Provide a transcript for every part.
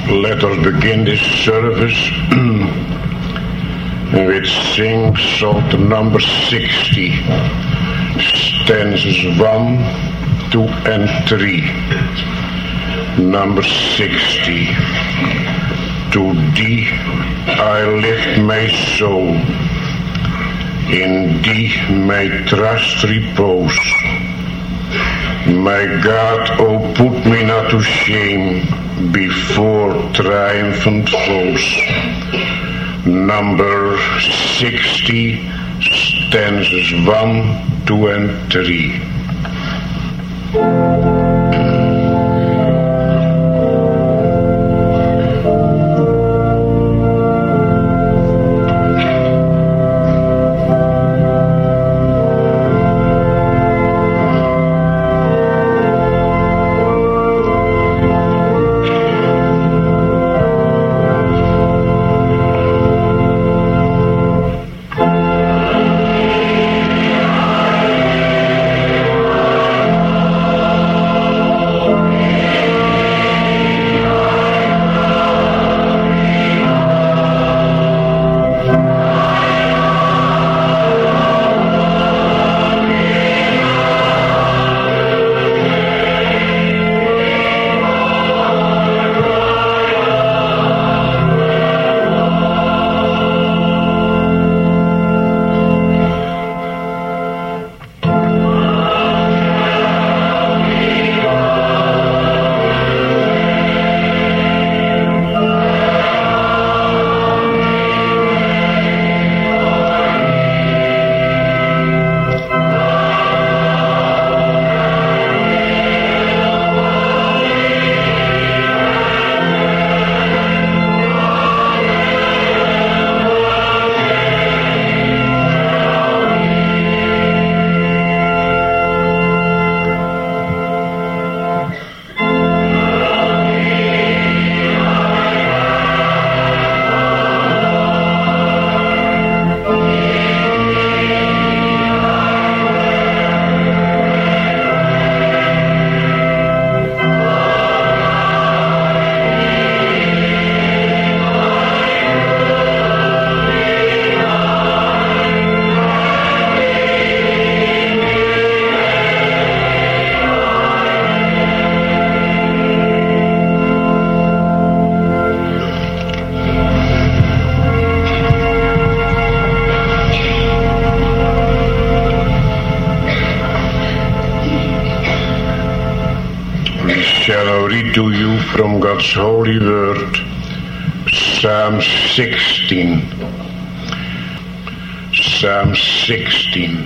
Let us begin this service with sing Psalm number 60, stanzas 1, 2 and 3. Number 60. To thee I lift my soul, in thee my trust repose. My God, oh put me not to shame before triumphant foes. Number 60, stanzas 1, 2 and 3. To you from God's holy word, Psalm 16. Psalm 16.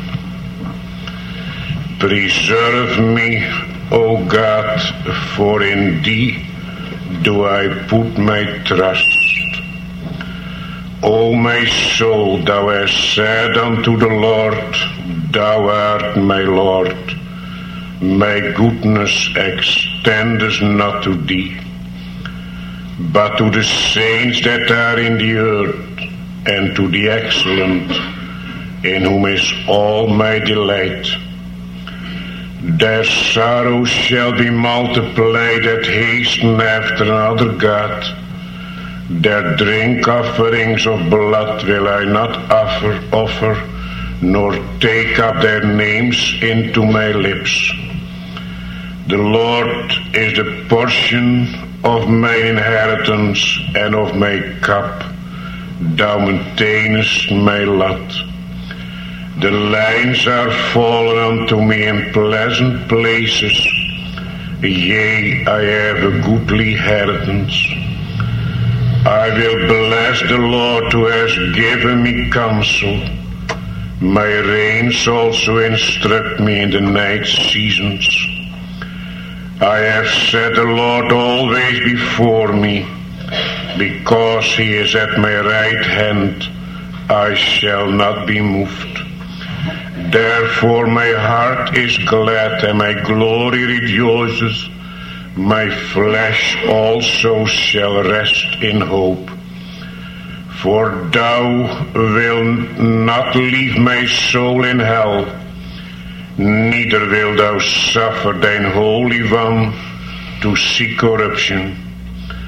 Preserve me, O God, for in thee do I put my trust. O my soul, thou hast said unto the Lord, thou art my Lord. My goodness extendeth not to thee, but to the saints that are in the earth, and to the excellent, in whom is all my delight. Their sorrows shall be multiplied that hasten after another God. Their drink offerings of blood will I not offer, nor take up their names into my lips. The Lord is the portion of my inheritance and of my cup. Thou maintainest my lot. The lines are fallen unto me in pleasant places. Yea, I have a goodly inheritance. I will bless the Lord who has given me counsel. My reins also instruct me in the night seasons. I have set the Lord always before me. Because he is at my right hand, I shall not be moved. Therefore my heart is glad and my glory rejoices. My flesh also shall rest in hope. For thou wilt not leave my soul in hell, neither wilt thou suffer thine Holy One to see corruption.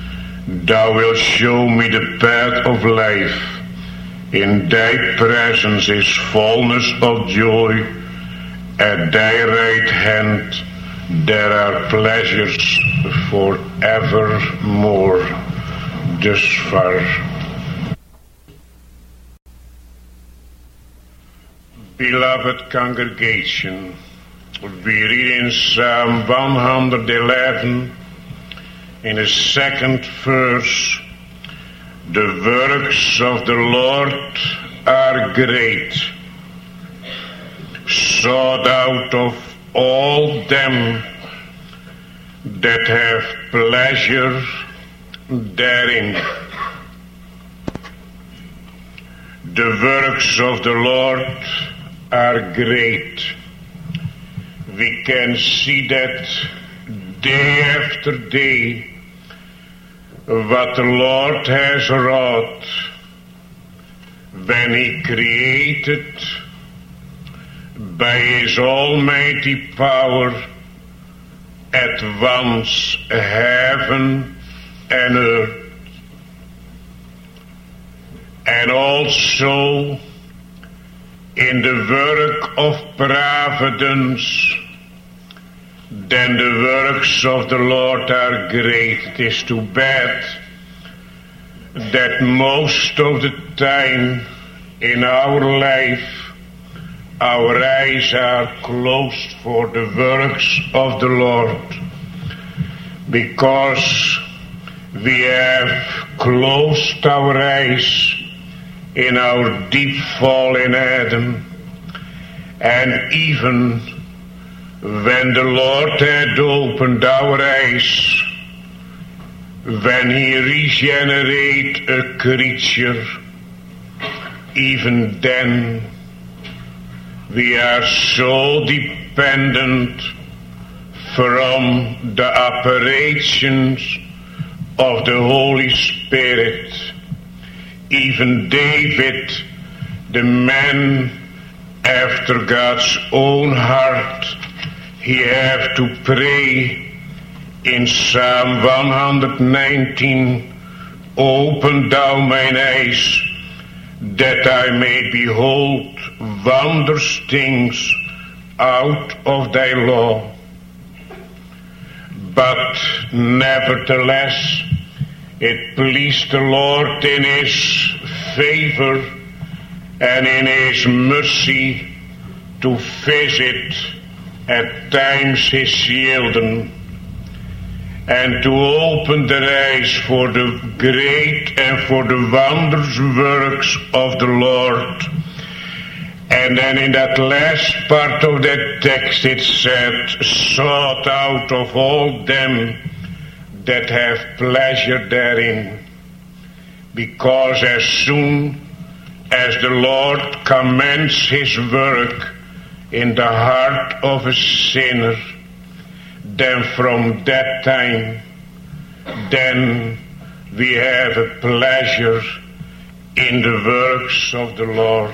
Thou wilt show me the path of life. In thy presence is fullness of joy. At thy right hand there are pleasures forevermore. Thus far. Beloved congregation, we read in Psalm 111 in the second verse, the works of the Lord are great, sought out of all them that have pleasure therein. The works of the Lord are great. We can see that day after day what the Lord has wrought when He created by His almighty power at once heaven and earth, and also in the work of providence. Then the works of the Lord are great. It is too bad that most of the time in our life our eyes are closed for the works of the Lord, because we have closed our eyes in our deep fall in Adam. And even when the Lord had opened our eyes, when He regenerated a creature, even then we are so dependent from the operations of the Holy Spirit. Even David, the man after God's own heart, he had to pray in Psalm 119, open thou mine eyes, that I may behold wondrous things out of thy law. But nevertheless, it pleased the Lord in His favor and in His mercy to visit at times His children, and to open their eyes for the great and for the wondrous works of the Lord. And then in that last part of that text it said, sought out of all them that have pleasure therein. Because as soon as the Lord commenced His work in the heart of a sinner, then from that time, then we have a pleasure in the works of the Lord.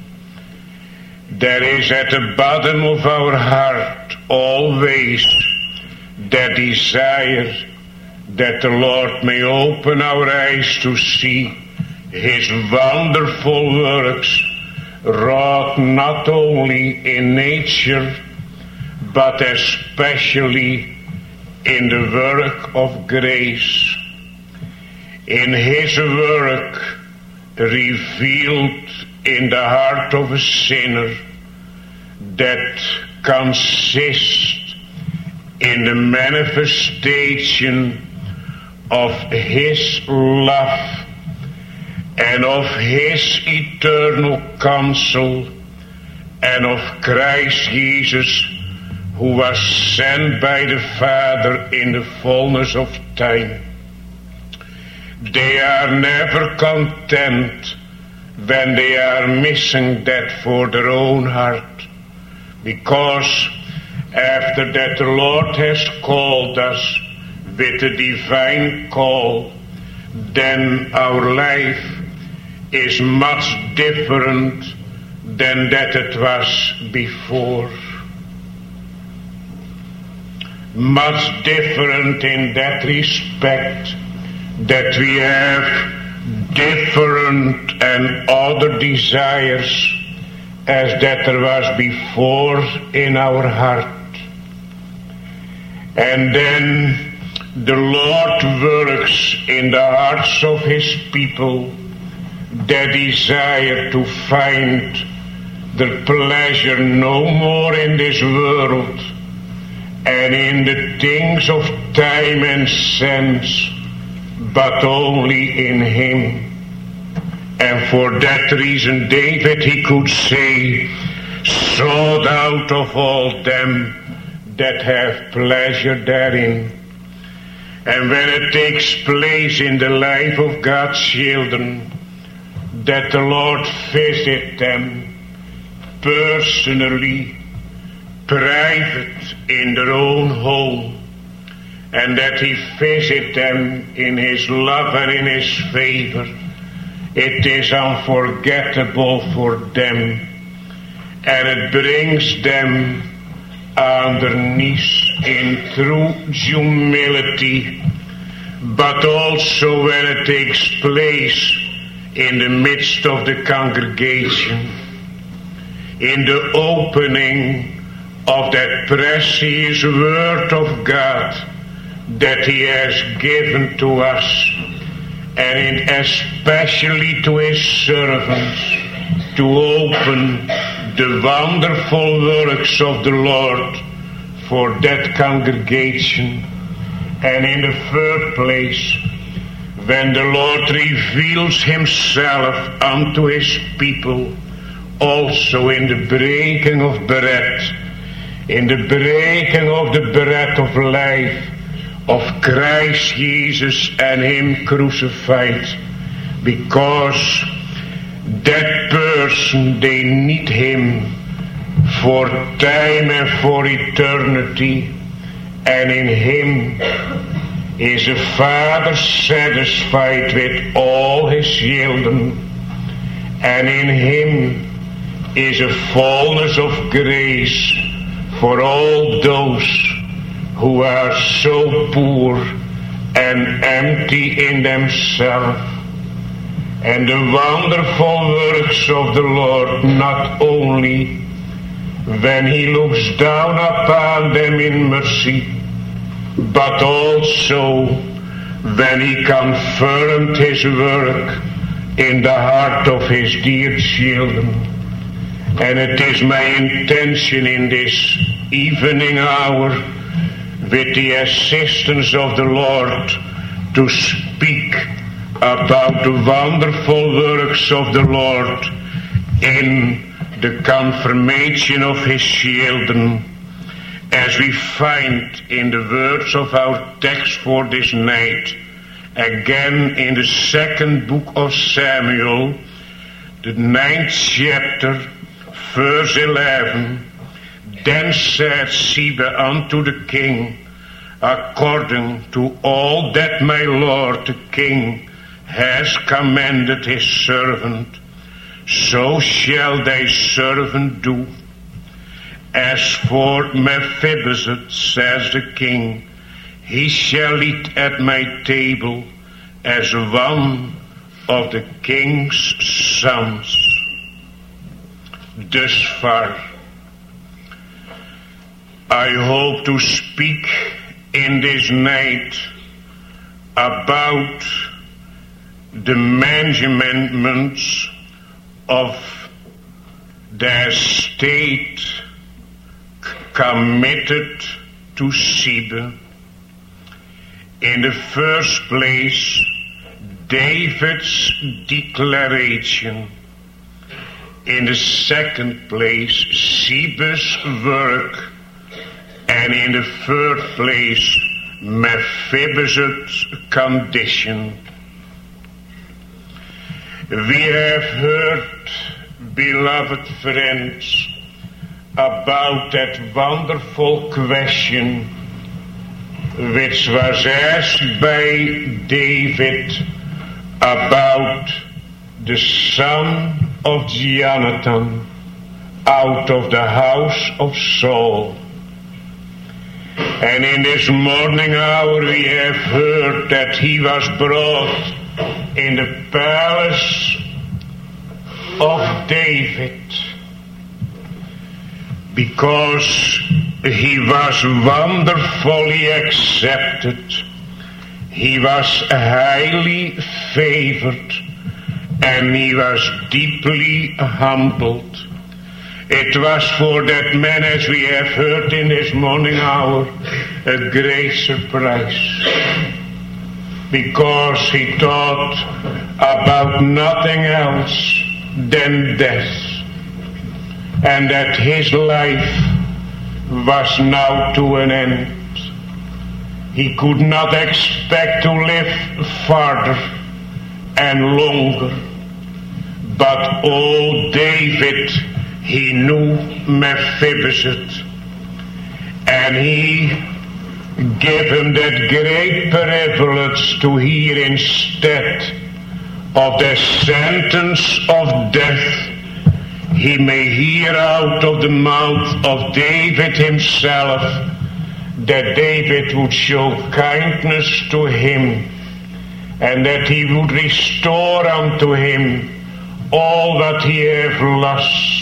There is at the bottom of our heart always that desire that the Lord may open our eyes to see His wonderful works wrought not only in nature, but especially in the work of grace, in His work revealed in the heart of a sinner, that consists in the manifestation of His love and of His eternal counsel and of Christ Jesus, who was sent by the Father in the fullness of time. They are never content when they are missing that for their own heart, because after that the Lord has called us with a divine call, then our life is much different than that it was before. Much different in that respect that we have different and other desires as that there was before in our heart. And then the Lord works in the hearts of His people their desire to find their pleasure no more in this world and in the things of time and sense, but only in Him. And for that reason David, he could say, sought out of all them that have pleasure therein. And when it takes place in the life of God's children, that the Lord visit them personally, private, in their own home, and that He visit them in His love and in His favor, it is unforgettable for them, and it brings them on their knees in true humility, but also when it takes place in the midst of the congregation, in the opening of that precious word of God that He has given to us, and especially to His servants, to open the wonderful works of the Lord for that congregation. And in the third place, when the Lord reveals Himself unto His people, also in the breaking of bread, in the breaking of the bread of life, of Christ Jesus and Him crucified, because that person, they need Him for time and for eternity, and in Him is a Father satisfied with all His children, and in Him is a fullness of grace for all those who are so poor and empty in themselves. And the wonderful works of the Lord, not only when He looks down upon them in mercy, but also when He confirmed His work in the heart of His dear children. And it is my intention in this evening hour, with the assistance of the Lord, to speak about the wonderful works of the Lord in the confirmation of His children, as we find in the words of our text for this night, again in the second book of Samuel, the 9th chapter, verse 11. Then said Ziba unto the king, according to all that my lord the king has commanded his servant, so shall thy servant do. As for Mephibosheth, says the king, he shall eat at my table as one of the king's sons. Thus far, I hope to speak in this night about the measurements of the estate committed to Ziba. In the first place, David's declaration. In the second place, Ziba's work. And in the third place, Mephibosheth's condition. We have heard, beloved friends, about that wonderful question which was asked by David about the son of Jonathan out of the house of Saul. And in this morning hour we have heard that he was brought in the palace of David because he was wonderfully accepted. He was highly favored and he was deeply humbled. It was for that man, as we have heard in this morning hour, a great surprise. Because he thought about nothing else than death. And that his life was now to an end. He could not expect to live farther and longer. But oh, David, he knew Mephibosheth, and he gave him that great privilege to hear instead of the sentence of death, he may hear out of the mouth of David himself that David would show kindness to him and that he would restore unto him all that he hath lost,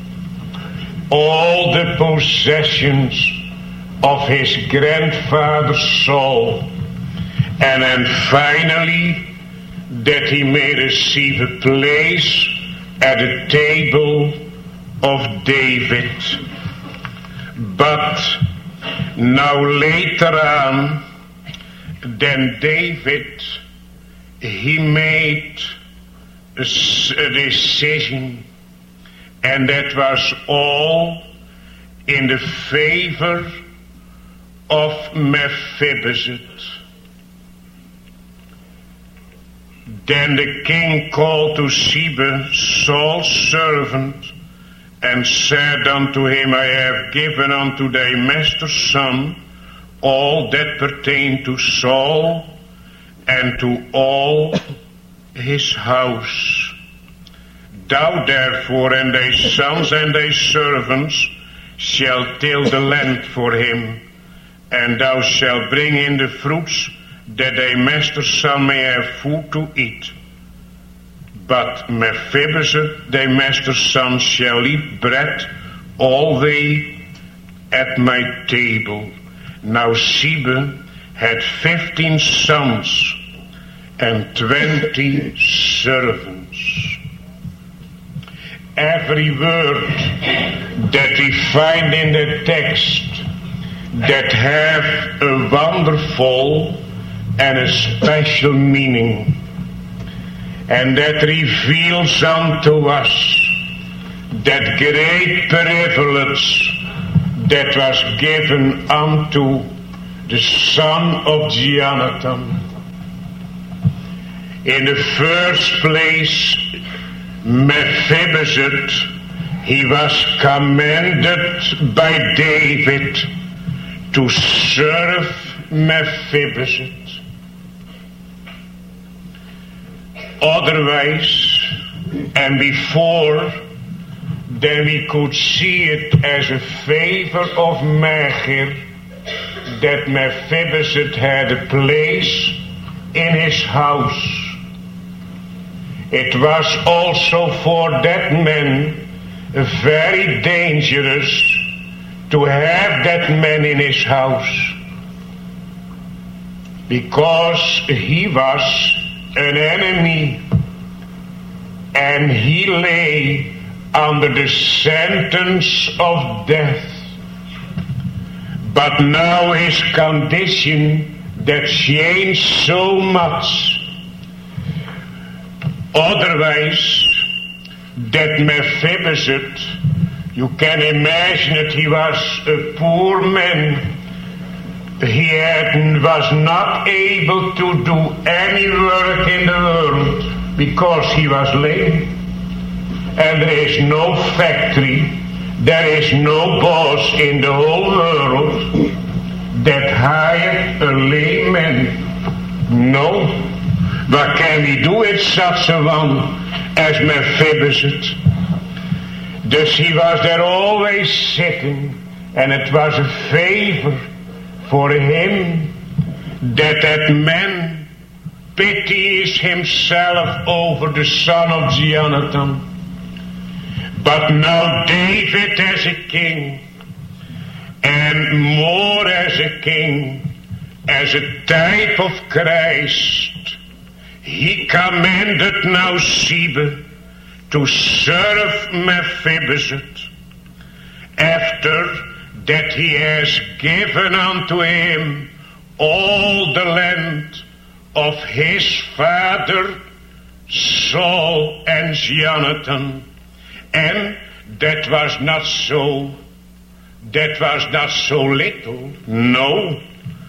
all the possessions of his grandfather Saul, and then finally that he may receive a place at the table of David. But now later on, then David, he made a decision, and that was all in the favor of Mephibosheth. Then the king called to Ziba, Saul's servant, and said unto him, I have given unto thy master's son all that pertained to Saul and to all his house. Thou therefore and thy sons and thy servants shall till the land for him, and thou shalt bring in the fruits, that thy master's son may have food to eat. But Mephibosheth, thy master's son, shall eat bread always at my table. Now Ziba had 15 sons and 20 servants. Every word that we find in the text that have a wonderful and a special meaning, and that reveals unto us that great privilege that was given unto the son of Jonathan. In the first place, Mephibosheth, he was commanded by David to serve Mephibosheth. Otherwise, and before, then we could see it as a favor of Machir that Mephibosheth had a place in his house. It was also for that man very dangerous to have that man in his house, because he was an enemy and he lay under the sentence of death. But now his condition that changed so much. Otherwise, that Mephibosheth, you can imagine that he was a poor man. He was not able to do any work in the world because he was lame. And there is no factory, there is no boss in the whole world that hired a lame man. No. What can we do with such a one as Mephibosheth? Thus he was there always sitting, and it was a favor for him that man pities himself over the son of Jonathan. But now David as a king, and more as a king, as a type of Christ, he commanded now Ziba to serve Mephibosheth, after that he has given unto him all the land of his father Saul and Jonathan. And that was not so little. No.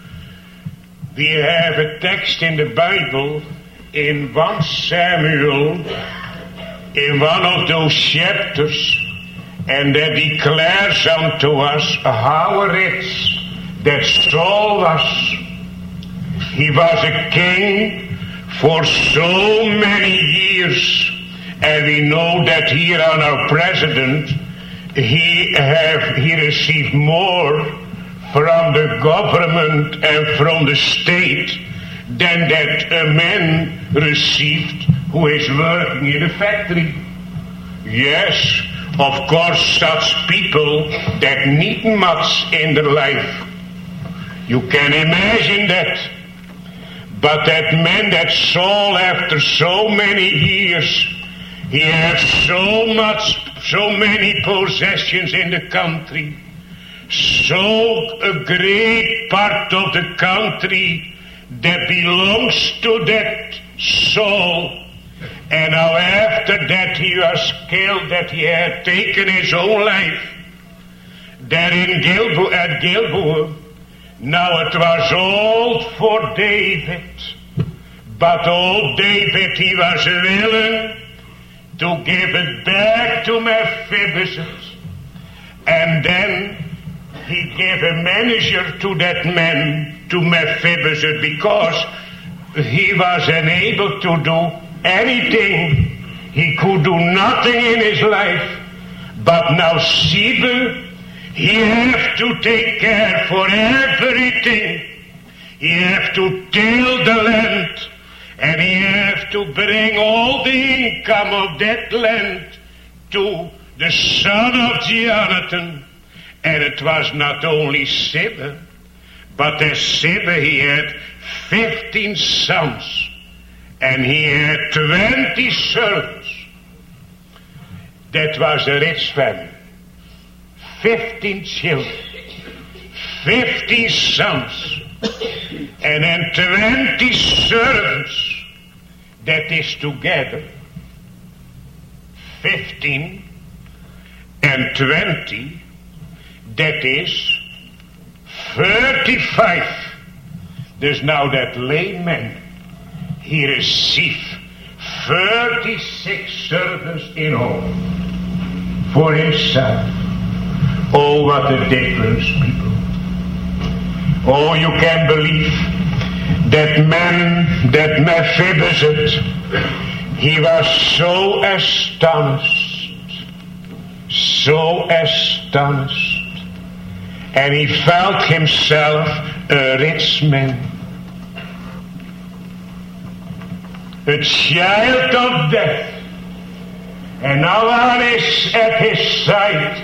We have a text in the Bible in 1 Samuel, in one of those chapters, and that declares unto us how rich that Saul was. He was a king for so many years, and we know that here on our president, he received more from the government and from the state than that a man received who is working in a factory. Yes, of course, such people that need much in their life. You can imagine that. But that man that Saul, after so many years, he had so many possessions in the country, so a great part of the country that belongs to that Saul. And now after that he was killed, that he had taken his own life, there in Gilboa. Now it was all for David, but old David, he was willing to give it back to Mephibosheth, and then he gave a manager to that man, to Mephibosheth, because he was unable to do anything. He could do nothing in his life. But now Ziba, he have to take care for everything. He have to till the land, and he have to bring all the income of that land to the son of Jonathan. And it was not only Ziba, but as Ziba he had 15 sons, and he had 20 servants. That was a rich family. 15 children, 50 sons, and then 20 servants. That is together 15 and 20. That is 35. There's now that layman. He received 36 servants in all for himself. Oh, what a difference, people. Oh, you can believe that man, that Mephibosheth, he was so astonished, and he felt himself a rich man, a child of death, and now at his side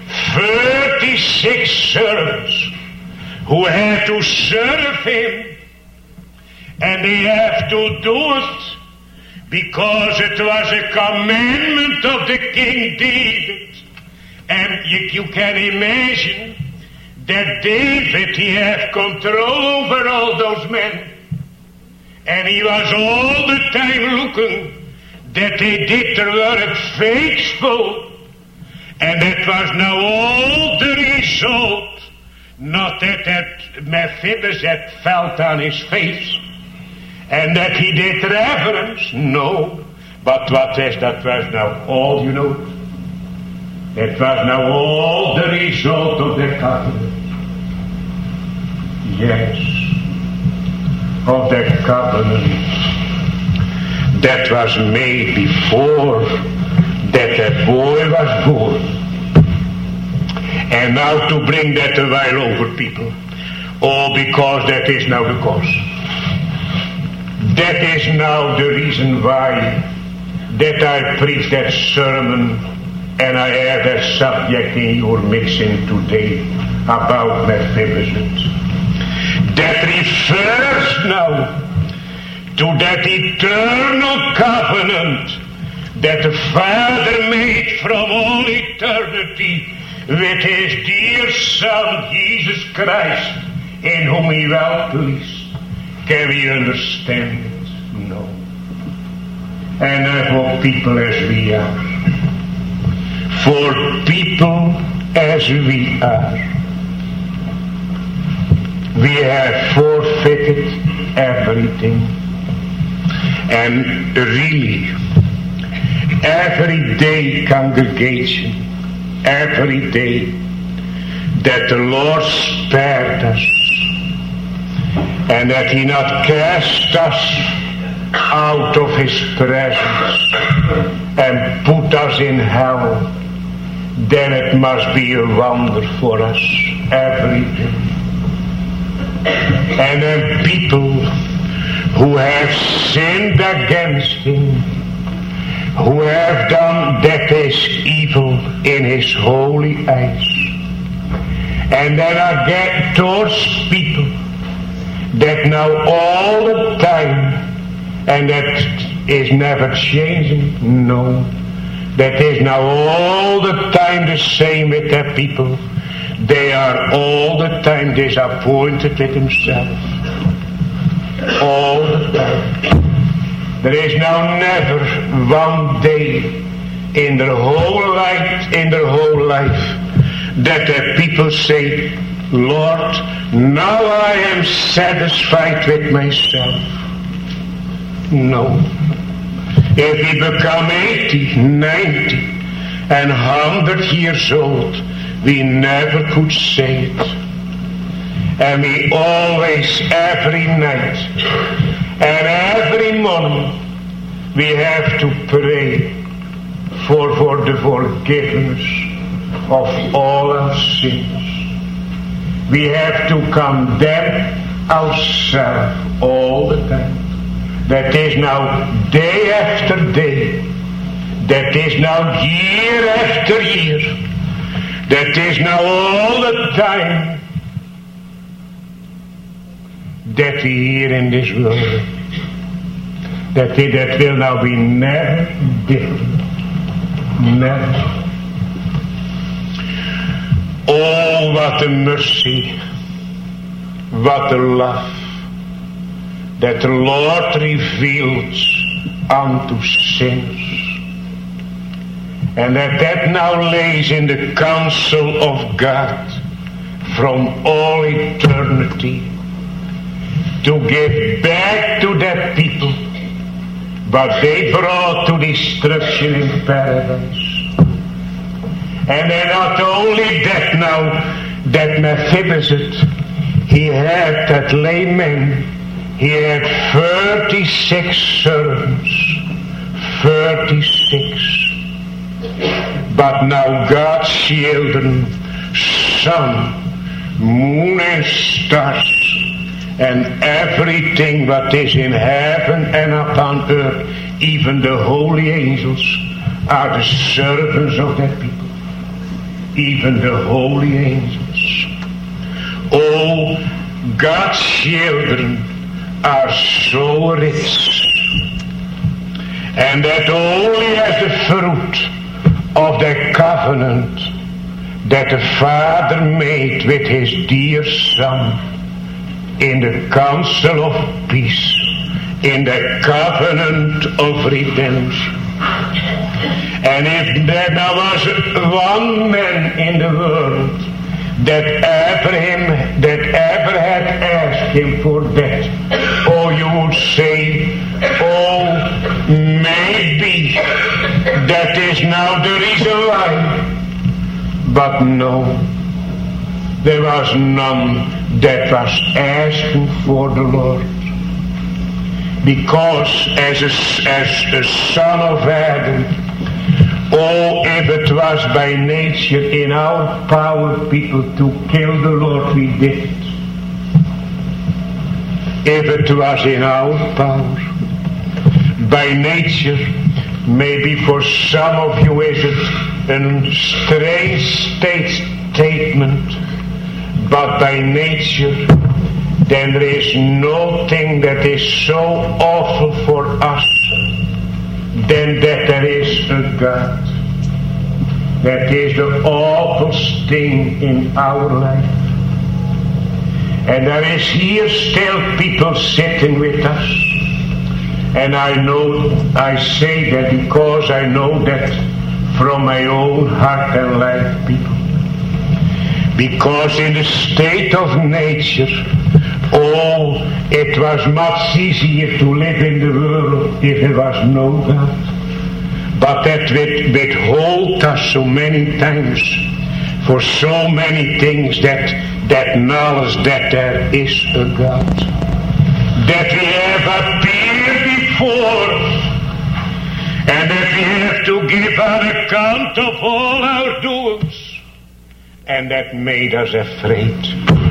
36 servants who had to serve him, and they have to do it because it was a commandment of the King David. And you can imagine that David, he had control over all those men, and he was all the time looking that they did their work faithful. And that was now all the result. Not that Mephibosheth felt on his face, and that he did reverence. No. But what is that was now all, you know? It was now all the result of the covenant. Yes. Of the covenant that was made before that boy was born. And now to bring that a while over, people. Oh, because that is now the cause. That is now the reason why that I preach that sermon and I have that subject in your mixing today about Mephibosheth. That refers now to that eternal covenant that the Father made from all eternity with His dear Son, Jesus Christ, in whom He well pleased. Can we understand it? No. And for people as we are. For people as we are. We have forfeited everything. And really, every day congregation, every day that the Lord spared us, and that He not cast us out of His presence and put us in hell, then it must be a wonder for us every day. And then people who have sinned against Him, who have done that is evil in His holy eyes, and then again towards people that now all the time, and that is never changing, no, that is now all the time the same with that people. They are all the time disappointed with themselves. All the time. There is now never one day in their whole life, that the people say, Lord, now I am satisfied with myself. No. If we become 80, 90, and 100 years old, we never could say it. And we always, every night and every morning, we have to pray for the forgiveness of all our sins. We have to condemn ourselves all the time. That is now day after day. That is now year after year. That is now all the time that we hear in this world. That will now be never different. Never. Oh, what a mercy, what a love that the Lord reveals unto sinners. And that now lays in the counsel of God from all eternity to give back to that people what they brought to destruction in paradise. And then not only that now, that Mephibosheth, he had that layman, he had 36 servants. 36. But now God's children, sun, moon and stars, and everything that is in heaven and upon earth, even the holy angels, are the servants of that people. Even the holy angels. Oh, God's children are so rich, and that only as the fruit of the covenant that the Father made with His dear Son in the council of peace, in the covenant of redemption. And if there was one man in the world that ever had asked Him for that, oh, you would say, oh, maybe that is now the reason why. But no, there was none that was asking for the Lord. Because as a son of Adam, oh, if it was by nature in our power, people, to kill the Lord, we did it. if it was in our power. By nature, maybe for some of you is it a strange statement, but by nature, then there is no thing that is so awful for us than that there is a God. That is the awful thing in our life. And there is here still people sitting with us. And I say that because I know that from my own heart and life, people. Because in the state of nature, it was much easier to live in the world if there was no God. But that withhold us so many times for so many things that knowledge that there is a God. That we have appeared before, and that we have to give an account of all our doings, and that made us afraid.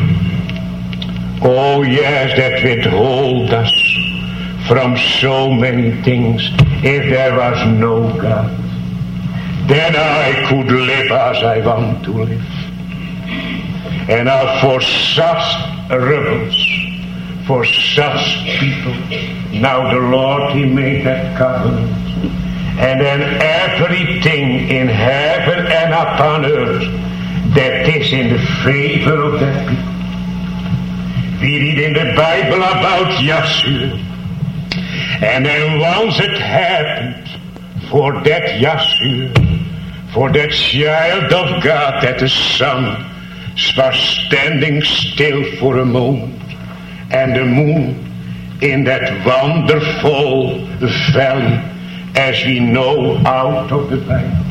Oh yes, that withhold us from so many things. If there was no God, then I could live as I want to live. And now for such rebels, for such people, now the Lord, He made that covenant. And then everything in heaven and upon earth that is in the favor of that people. We read in the Bible about Yeshua. And then once it happened for that Yeshua, for that child of God, that the sun was standing still for a moment, and the moon in that wonderful valley, as we know out of the Bible.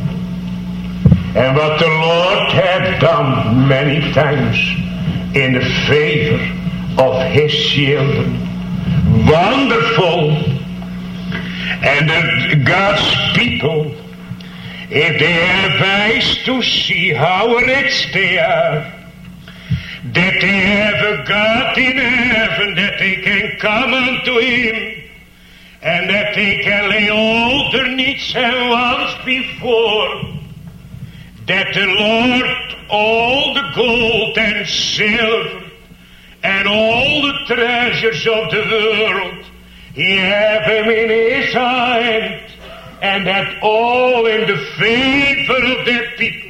And what the Lord had done many times in the favor of His children, wonderful. And God's people, if they have eyes to see how rich they are, that they have a God in heaven, that they can come unto Him, and that they can lay all their needs and wants before, that the Lord, all the gold and silver, and all the treasures of the world, He have them in His hand, and that all in the favor of their people.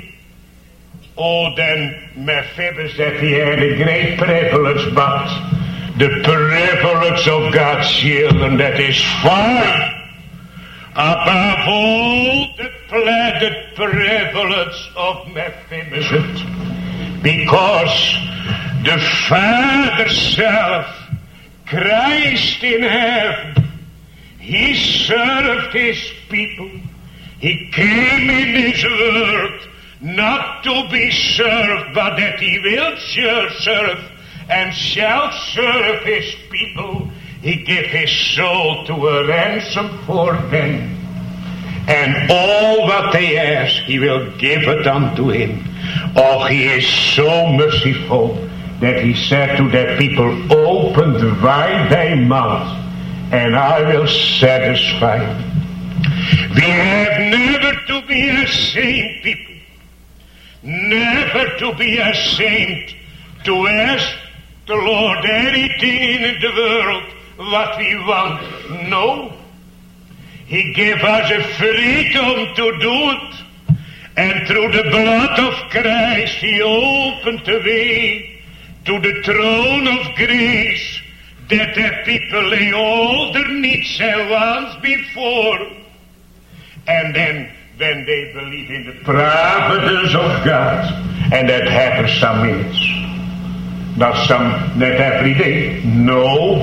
Oh, then Mephibosheth, he had a great privilege, but the privilege of God's children, that is far above all the pleasant privilege of Mephibosheth, because the Father self, Christ in heaven, He served His people. He came in this world not to be served, but that He will serve and shall serve His people. He gave His soul to a ransom for them. And all what they ask, He will give it unto Him. Oh, He is so merciful that He said to that people, open wide thy mouth, and I will satisfy. We have never to be ashamed, people. Never to be ashamed to ask the Lord anything in the world what we want. No. He gave us a freedom to do it. And through the blood of Christ, He opened the way to the throne of grace, that the people lay all their needs and wants before. And then when they believe in the providence of God, and that happens some minutes, not every day, no,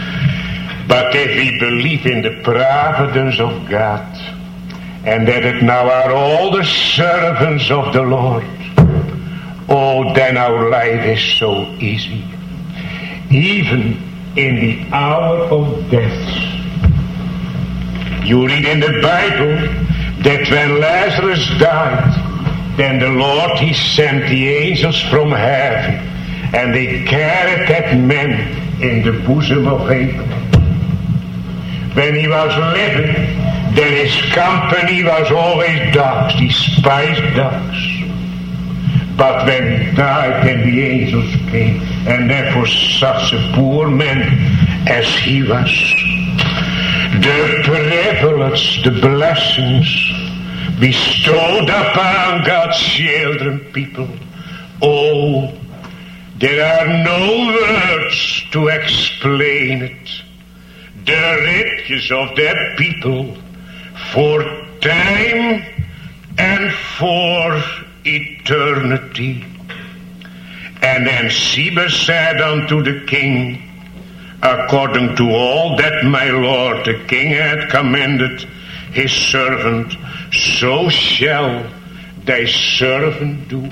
but if we believe in the providence of God, and that it now are all the servants of the Lord, oh, then our life is so easy. Even in the hour of death, you read in the Bible that when Lazarus died, then the Lord, He sent the angels from heaven, and they carried that man in the bosom of Abraham. When he was living, then his company was always dogs, despised dogs. But when he died, then the angels came, and therefore such a poor man as he was, the privilege, the blessings bestowed upon God's children, people, oh, there are no words to explain it. The riches of that people for time and for eternity. And then Ziba said unto the king, according to all that my lord the king had commanded his servant, so shall thy servant do.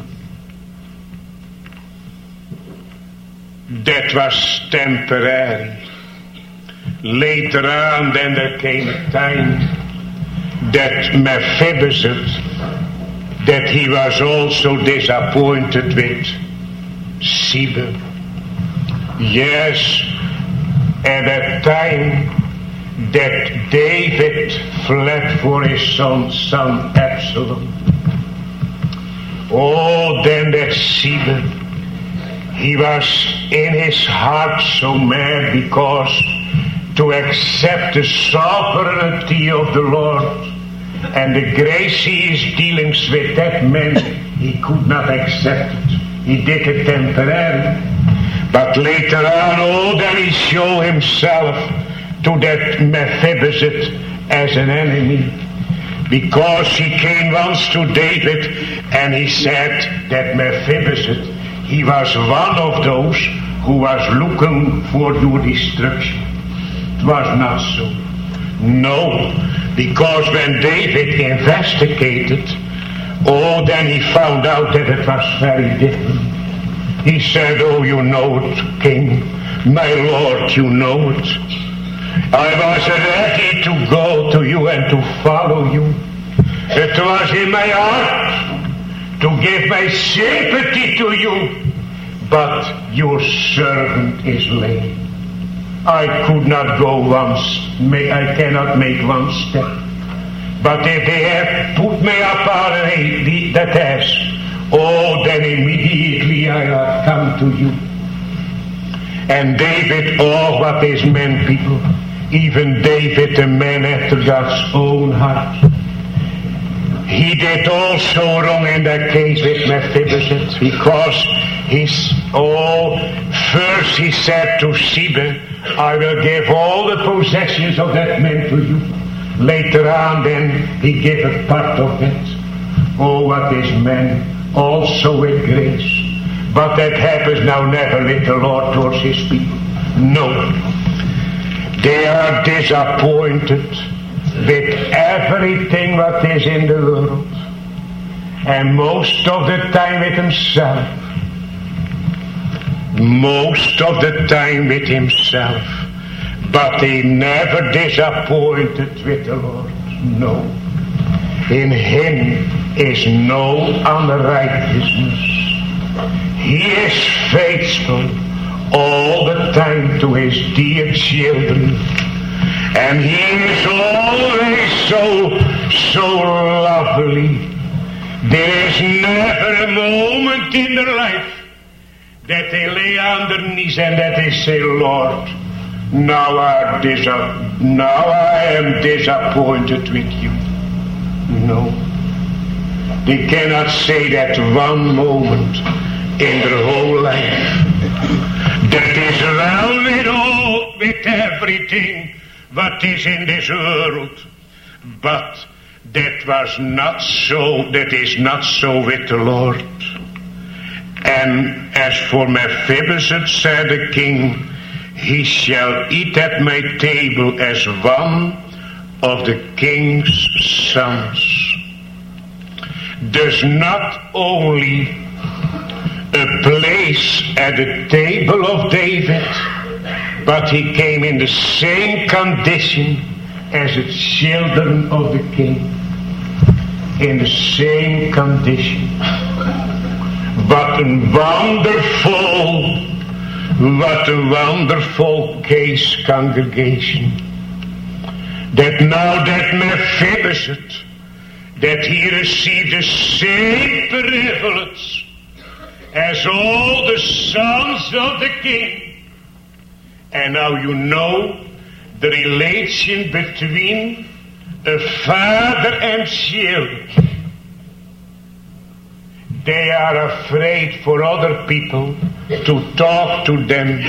That was temporary. Later on, then there came a time that Mephibosheth, that he was also disappointed with Ziba. Yes, at that time that David fled for his son Absalom. Oh, then that Ziba, he was in his heart so mad because to accept the sovereignty of the Lord and the grace he is dealing with that man, he could not accept it. He did it temporarily. But later on, oh, then he showed himself to that Mephibosheth as an enemy. Because he came once to David and he said that Mephibosheth, he was one of those who was looking for your destruction. It was not so. No, because when David investigated, oh, then he found out that it was very different. He said, oh, you know it, King, my Lord, you know it. I was ready to go to you and to follow you. It was in my heart to give my sympathy to you, but your servant is lame. I could not go I cannot make one step. But if they have put me upon the task, oh, then immediately I have come to you. And David, oh, what is man, people? Even David, a man after God's own heart. He did also wrong in that case with Mephibosheth, because first he said to Ziba, I will give all the possessions of that man to you. Later on, then, he gave a part of it. Oh, what is man? Also with grace. But that happens now never with the Lord towards his people. No. They are disappointed with everything what is in the world. And most of the time with himself. Most of the time with himself. But he never disappointed with the Lord. No. In him is no unrighteousness. He is faithful all the time to his dear children. And he is always so lovely. There is never a moment in their life that they lay on their knees and that they say, Lord, now I am disappointed with you. No. They cannot say that one moment in their whole life. That is well with everything what is in this world. But that is not so with the Lord. And as for Mephibosheth, said the king, he shall eat at my table as one of the king's sons. There's not only a place at the table of David, but he came in the same condition as the children of the king. In the same condition. But a wonderful What a wonderful case congregation. That now that Mephibosheth, that he received the same privilege as all the sons of the king. And now you know the relation between a father and children. They are afraid for other people to talk to them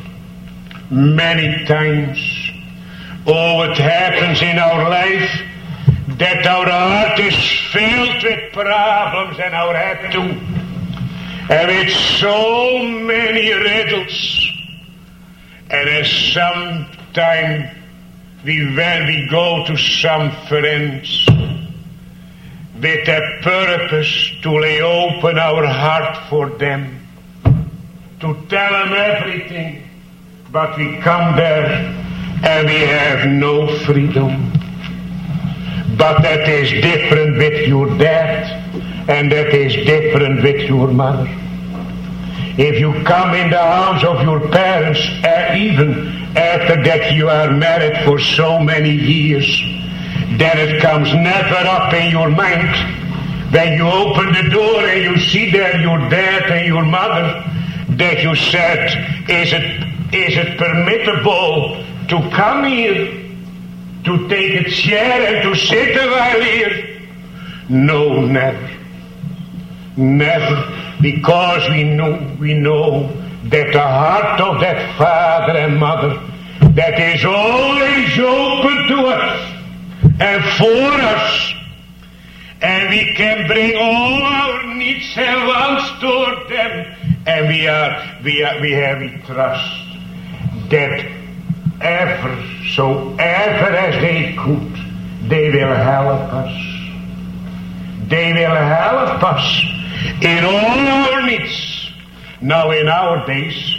many times. Oh, it happens in our life that our heart is filled with problems and our head too. And with so many riddles. And as sometime when we go to some friends with a purpose to lay open our heart for them, to tell them everything, but we come there and we have no freedom. But that is different with your dad, and that is different with your mother. If you come in the house of your parents, even after that you are married for so many years, then it comes never up in your mind. When you open the door and you see there your dad and your mother, that you said, is it permissible to come here, to take a chair and to sit a while here? No, never. Never. Because we know that the heart of that father and mother, that is always open to us and for us, and we can bring all our needs and wants toward them, and we have a trust that ever as they could, they will help us. They will help us in all our needs. Now in our days,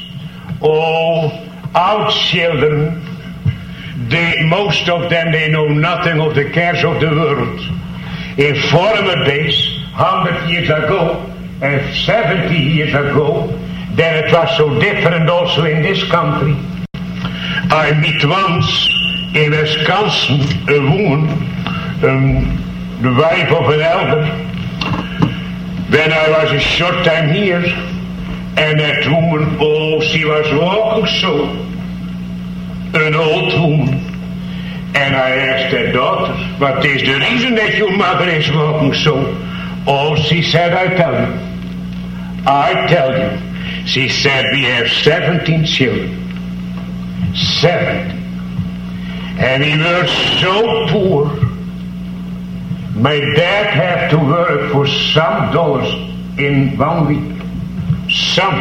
our children, most of them, they know nothing of the cares of the world. In former days, 100 years ago and 70 years ago, then it was so different also in this country. I met once in Wisconsin a woman, the wife of an elder, when I was a short time here, and that woman, she was walking so, an old woman. And I asked that daughter, what is the reason that your mother is walking so? She said, I tell you. She said, we have 17 children. 70. And we were so poor. My dad had to work for some dollars in 1 week. Some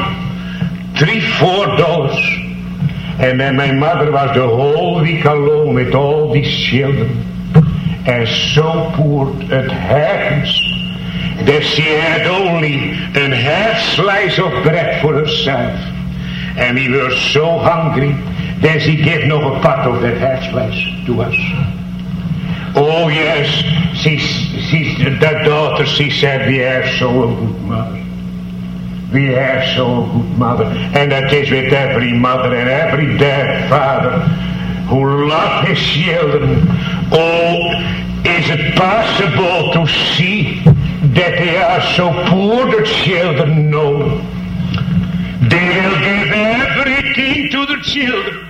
$3-4. And then my mother was the whole week alone with all these children. And so poor it happens that she had only a half slice of bread for herself. And we were so hungry that she gave nog a part of that half slice to us. Oh yes, that daughter, she said, we have so a good mother. We have so a good mother. And that is with every mother and every dad, father, who love his children. Is it possible to see that they are so poor, the children? No. They will give everything to the children.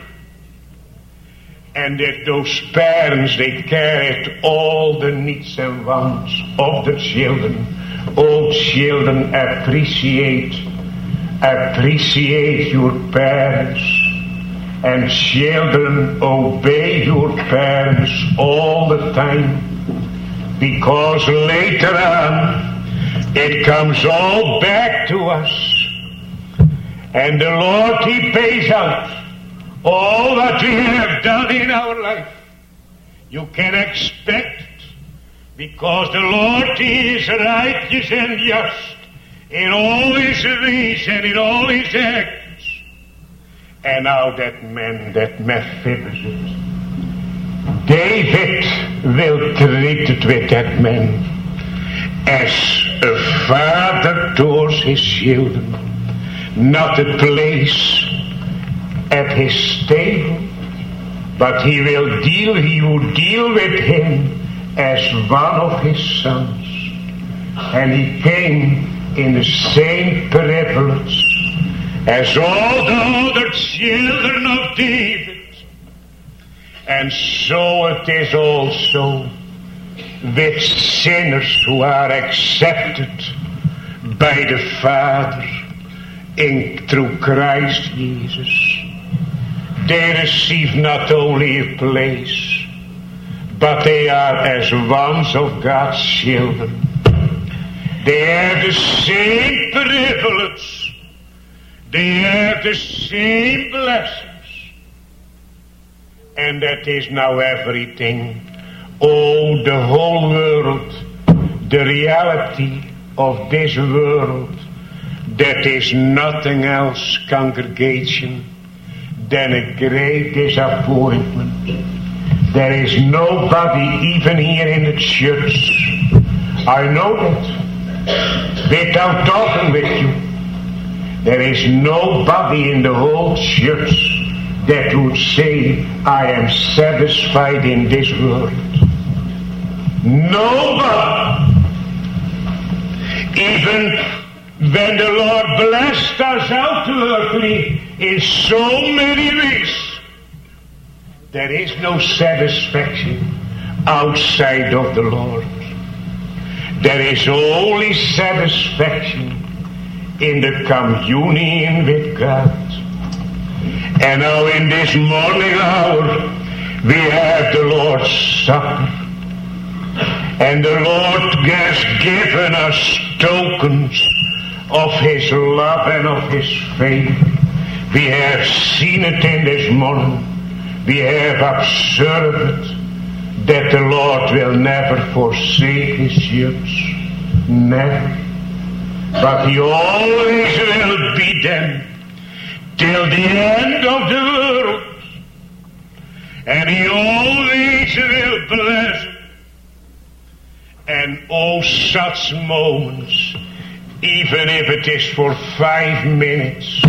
And that those parents, they carried all the needs and wants of the children. Oh, children, appreciate your parents. And children, obey your parents all the time. Because later on, it comes all back to us. And the Lord, He pays out all that we have done in our life. You can expect, because the Lord is righteous and just in all His ways and in all His acts. And now that man, that Mephibosheth, David will treat it with that man as a father towards his children, not a place at his table, but he will deal with him as one of his sons. And he came in the same privilege as all the other children of David. And so it is also with sinners who are accepted by the Father through Christ Jesus. They receive not only a place, but they are as ones of God's children. They have the same privilege. They have the same blessings. And that is now everything. Oh, the whole world, the reality of this world, that is nothing else, congregation, than a great disappointment. There is nobody even here in the church. I know that. Without talking with you, there is nobody in the whole church that would say, I am satisfied in this world. Nobody. Even when the Lord blessed us outwardly in so many ways, there is no satisfaction outside of the Lord. There is only satisfaction in the communion with God. And now in this morning hour, we have the Lord's Supper. And the Lord has given us tokens of His love and of His faith. We have seen it in this morning. We have observed that the Lord will never forsake His church. Never. But He always will be them till the end of the world. And He always will bless them. And oh, such moments, even if it is for 5 minutes,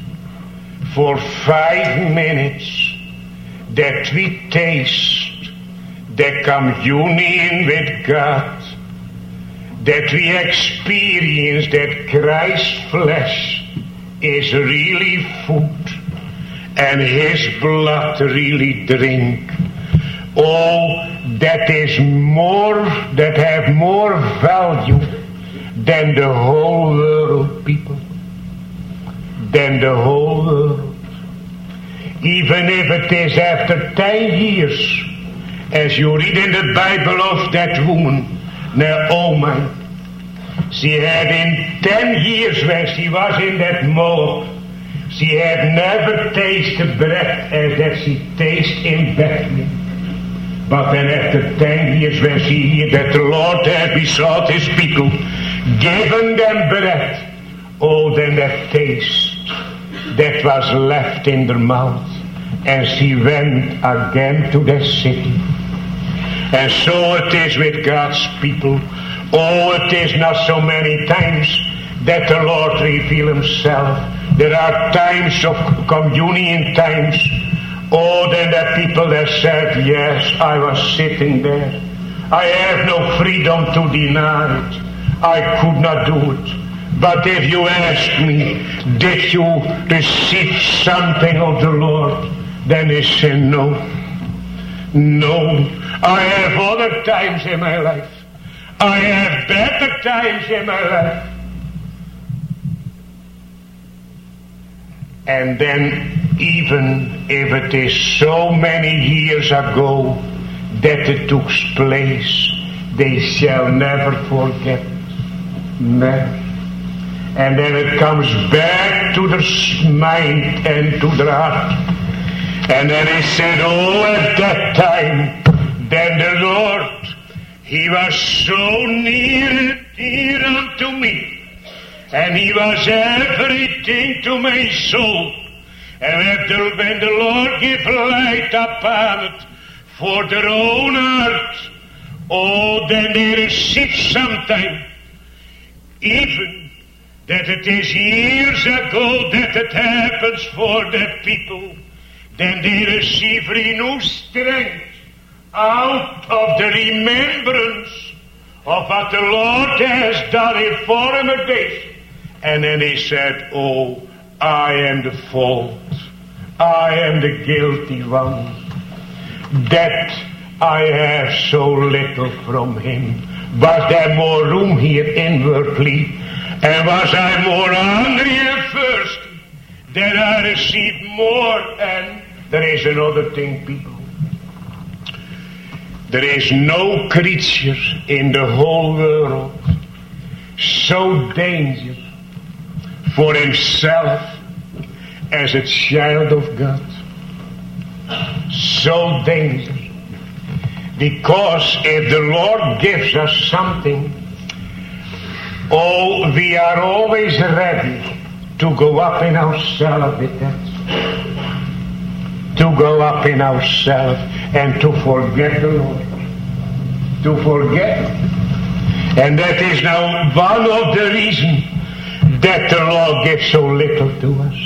that we taste the communion with God, that we experience that Christ's flesh is really food and His blood really drink. Oh, that is more, that have more value than the whole world, people. Than the whole world. Even if it is after 10 years, as you read in the Bible of that woman, Naomi, she had in 10 years when she was in that Moab, she had never tasted bread as that she tasted in Bethlehem. But then after 10 years when she heard that the Lord had besought His people, given them bread, oh, then that taste that was left in their mouth, and she went again to the city. And so it is with God's people. Oh, it is not so many times that the Lord reveals Himself. There are times of communion times. Oh, then the people that said, yes, I was sitting there. I have no freedom to deny it. I could not do it. But if you ask me, did you receive something of the Lord? Then they say, no. No. I have other times in my life. I have better times in my life. And then, even if it is so many years ago that it took place, they shall never forget. Never. And then it comes back to their mind and to their heart. And then he said, oh, at that time, then the Lord, He was so near and dear unto me. And He was everything to my soul. And when the Lord gave light upon it for their own heart, oh, then they received sometime even that it is years ago that it happens for the people, then they receive renewed strength out of the remembrance of what the Lord has done in former days. And then he said, oh, I am the fault. I am the guilty one, that I have so little from him. Was there more room here inwardly? And was I more hungry and thirsty? That I received more? And there is another thing, people. There is no creature in the whole world so dangerous for himself as a child of God. So dangerous. Because if the Lord gives us something, oh, we are always ready to go up in ourselves with that. To go up in ourselves and to forget the Lord. To forget. And that is now one of the reasons that the Lord gives so little to us.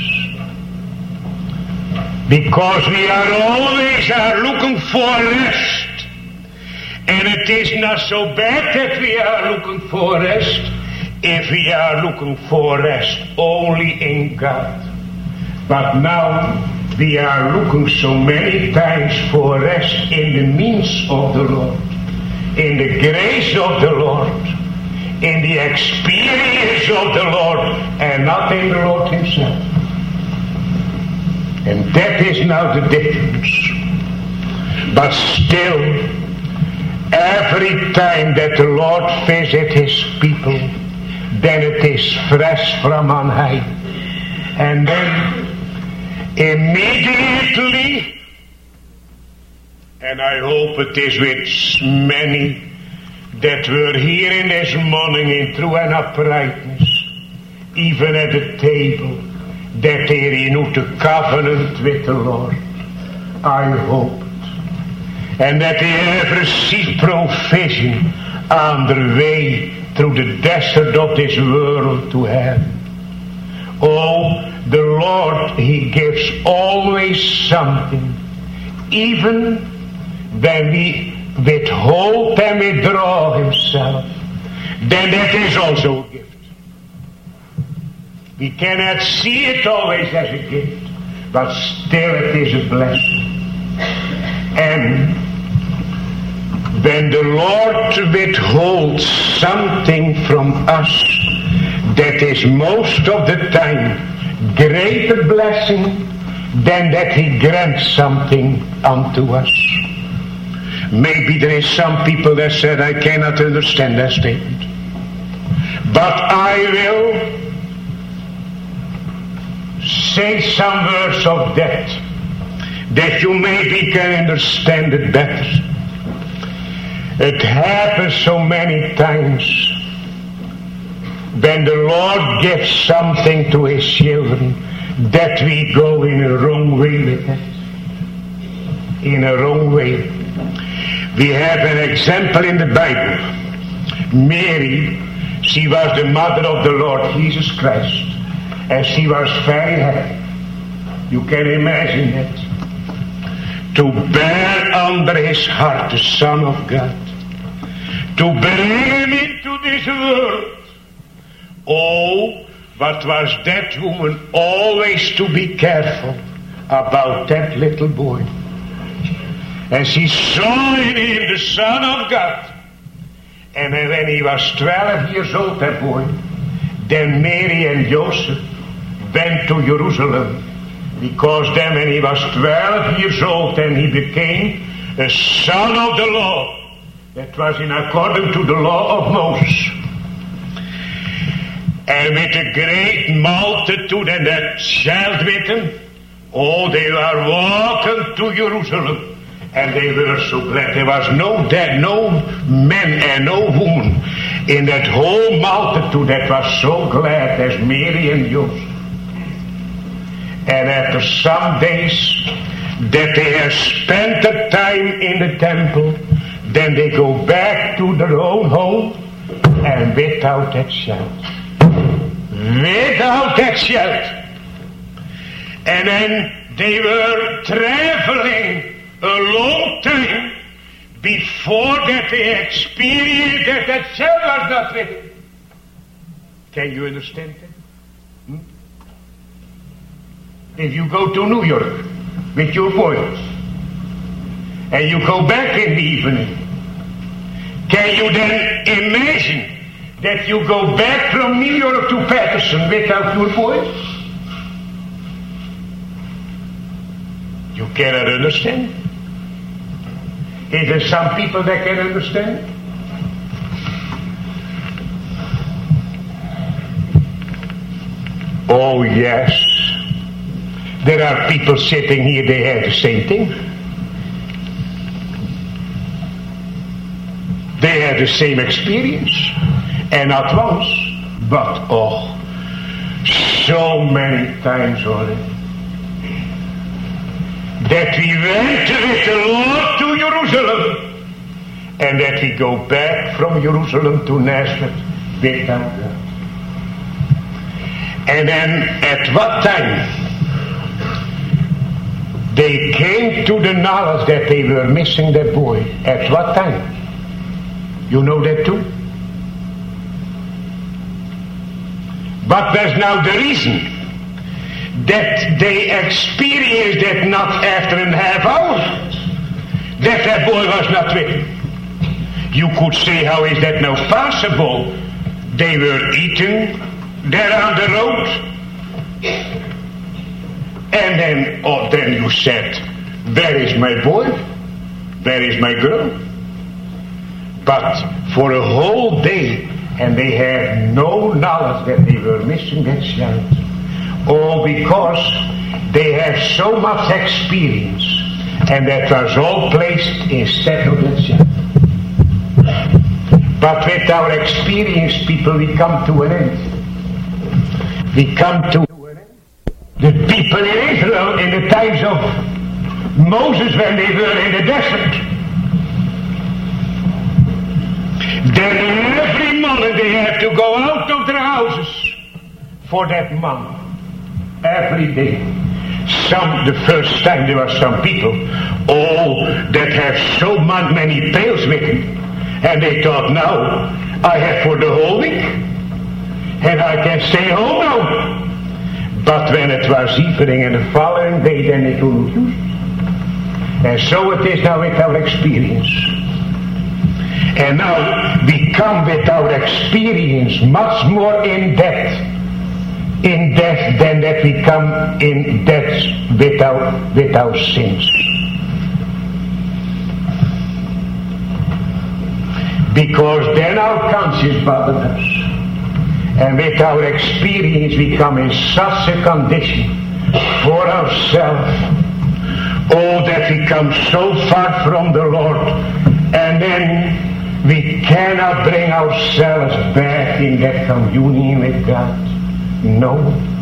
Because we are always looking for rest. And it is not so bad that we are looking for rest if we are looking for rest only in God. But now we are looking so many times for rest in the means of the Lord, in the grace of the Lord, in the experience of the Lord, and not in the Lord himself. And that is now the difference. But still, every time that the Lord visits his people, then it is fresh from on high. And then immediately, and I hope it is with many that were here in this morning in true and uprightness, even at the table, that they renewed the covenant with the Lord. I hope. And that they have received provision on their way through the desert of this world to heaven. Oh, the Lord, he gives always something, even when we withhold and withdraw himself, then that is also a gift. We cannot see it always as a gift, but still it is a blessing. And when the Lord withholds something from us, that is most of the time greater blessing than that he grants something unto us. Maybe there is some people that said, I cannot understand that statement. But I will say some words of that you maybe can understand it better. It happens so many times when the Lord gives something to his children that we go in a wrong way with it. In a wrong way. We have an example in the Bible. Mary, she was the mother of the Lord Jesus Christ, and she was very happy. You can imagine it. To bear under his heart the Son of God, to bring him into this world. Oh, but was that woman always to be careful about that little boy. And she saw in him the Son of God. And when he was 12 years old, that boy, then Mary and Joseph went to Jerusalem. Because then when he was 12 years old, then he became a son of the law. That was in accordance to the law of Moses. And with a great multitude and that child with him, oh, they were walking to Jerusalem. And they were so glad. There was no man and no woman in that whole multitude that was so glad as Mary and Joseph. And after some days that they have spent the time in the temple, then they go back to their own home and without that child. without that shelter. And then they were traveling a long time before that they experienced that shelter was not ready. Can you understand that? If you go to New York with your boys and you go back in the evening, can you then imagine that you go back from New York to Patterson without your boys? You cannot understand. Is there some people that can understand? Oh yes. There are people sitting here, they have the same thing. They have the same experience. And not once, but so many times already. That we went with the Lord to Jerusalem. And that we go back from Jerusalem to Nazareth without God. And then at what time they came to the knowledge that they were missing their boy? At what time? You know that too? But there's now the reason that they experienced that not after a half hour that their boy was not with them. You could say, how is that now possible? They were eating there on the road. And then you said, where is my boy? Where is my girl? But for a whole day, and they had no knowledge that they were missing that child. Oh, because they have so much experience, and that was all placed instead of that child. But with our experienced people, we come to an end. We come to an end. The people in Israel in the times of Moses, when they were in the desert, then every morning they had to go out of their houses for that manna. Every day. The first time there were some people, that have so many pails with them. And they thought, now, I have for the whole week. And I can stay home now. But when it was evening and the following day, then they couldn't use it. And so it is now with our experience. And now we come with our experience much more in depth than that we come in depth with our sins. Because then our conscience bothers us. And with our experience we come in such a condition for ourselves. Oh, that we come so far from the Lord. And then we cannot bring ourselves back in that communion with God. No.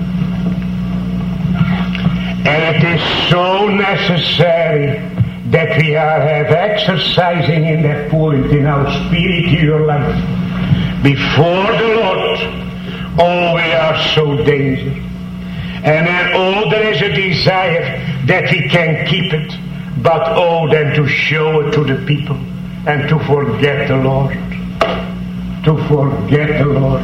And it is so necessary that we have exercising in that point in our spiritual life before the Lord. Oh, we are so dangerous. And then, there is a desire that we can keep it, but then to show it to the people and to forget the Lord. To forget the Lord.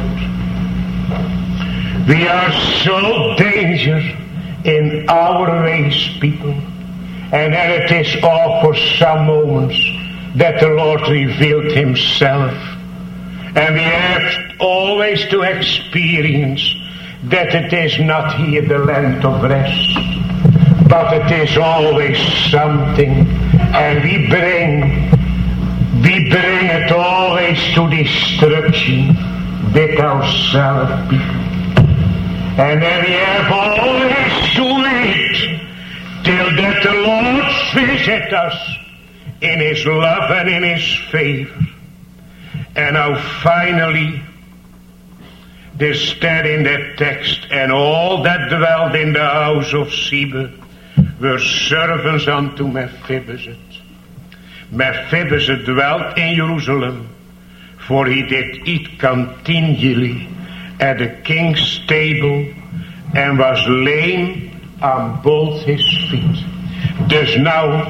We are so dangerous in our ways, people. And then it is all for some moments that the Lord revealed Himself. And we have always to experience that it is not here the land of rest, but it is always something. And we bring it always to destruction with ourselves, people. And then we have always to wait till that the Lord visit us in His love and in His favor. And now finally, there said in that text, and all that dwelled in the house of Ziba were servants unto Mephibosheth. Mephibosheth dwelt in Jerusalem, for he did eat continually at the king's table and was lame on both his feet. Dus now,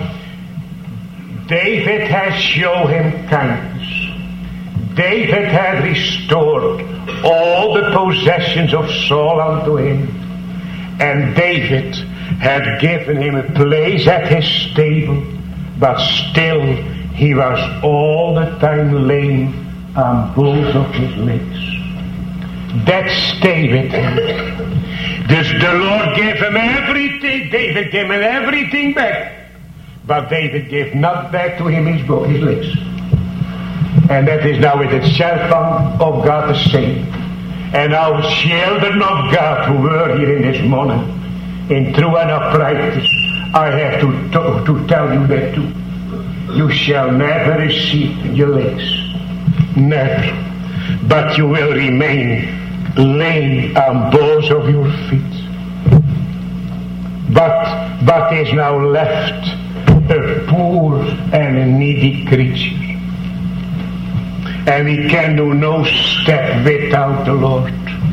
David has shown him kindness. David had restored all the possessions of Saul unto him. And David had given him a place at his table, but still he was all the time lame on both of his legs. That's David. Dus the Lord gave him everything. David gave him everything back. But David gave not back to him his legs. And that is now with the child of God the same. And our children of God who were here in this morning, in true and uprightness, I have to tell you that too. You shall never receive your legs. Never. But you will remain lame on both of your feet. But is now left a poor and a needy creature. And we can do no step without the Lord.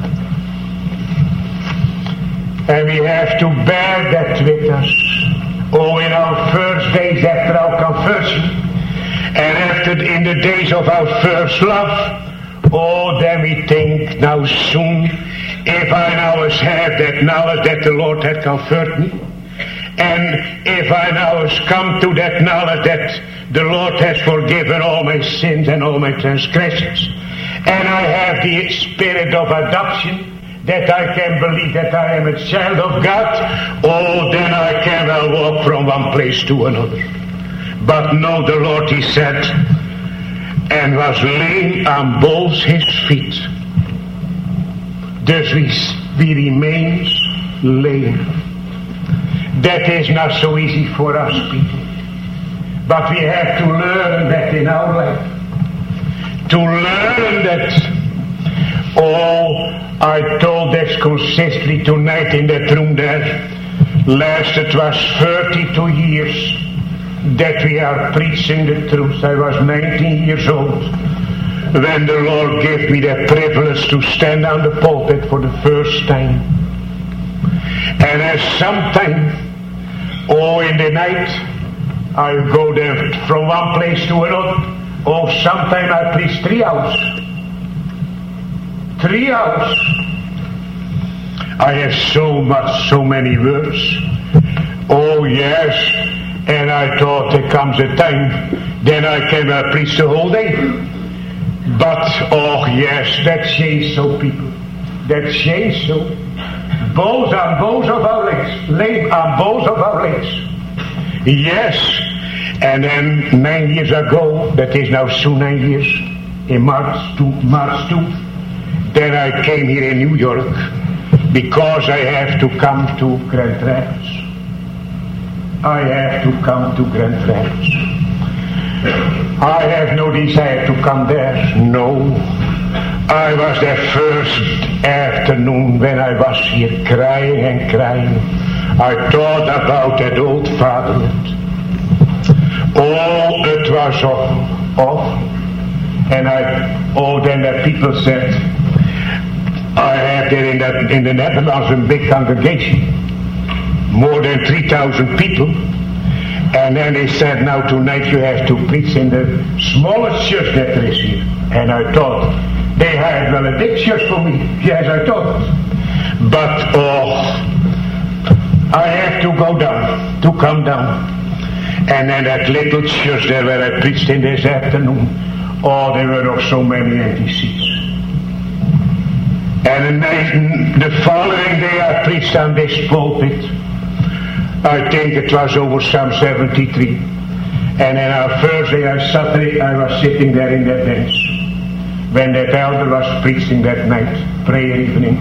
And we have to bear that with us. Oh, in our first days after our conversion, and after in the days of our first love, oh, then we think now soon, if I now have that knowledge that the Lord had converted me, and if I now come to that knowledge that the Lord has forgiven all my sins and all my transgressions, and I have the spirit of adoption, that I can believe that I am a child of God, oh, then I can well walk from one place to another. But no, the Lord, he said, and was lame on both his feet. Thus we remain lame. That is not so easy for us people. But we have to learn that in our life. To learn that, oh, I told this consistently tonight in that room there. Last it was 32 years that we are preaching the truth. I was 19 years old when the Lord gave me the privilege to stand on the pulpit for the first time. And as sometime, oh, in the night, I go there from one place to another. Oh, sometime I preach 3 hours. 3 hours. I have so many words. Oh, yes. And I thought there comes a time, then I can preach the whole day. But, oh yes, that changed so, people. That changed so. Both on both of our legs. Lame on both of our legs. Yes. And then 9 years ago, that is now soon 9 years, in March 2, then I came here in New York, because I have to come to Grand Rapids. I have to come to Grand Rapids. I have no desire to come there. No. I was there first afternoon when I was here crying and crying. I thought about that old fatherland. Oh, it was awful. And then the people said, I have there in the Netherlands a big congregation. More than 3,000 people. And then they said, now tonight you have to preach in the smallest church that there is here. And I thought, they had well a big church for me. Yes, I thought. But, I have to go down, to come down. And then that little church there where I preached in this afternoon, there were of so many empty seats. And the following day I preached on this pulpit. I think it was over Psalm 73. And then our first day I was sitting there in that bench. When that elder was preaching that night, prayer evening.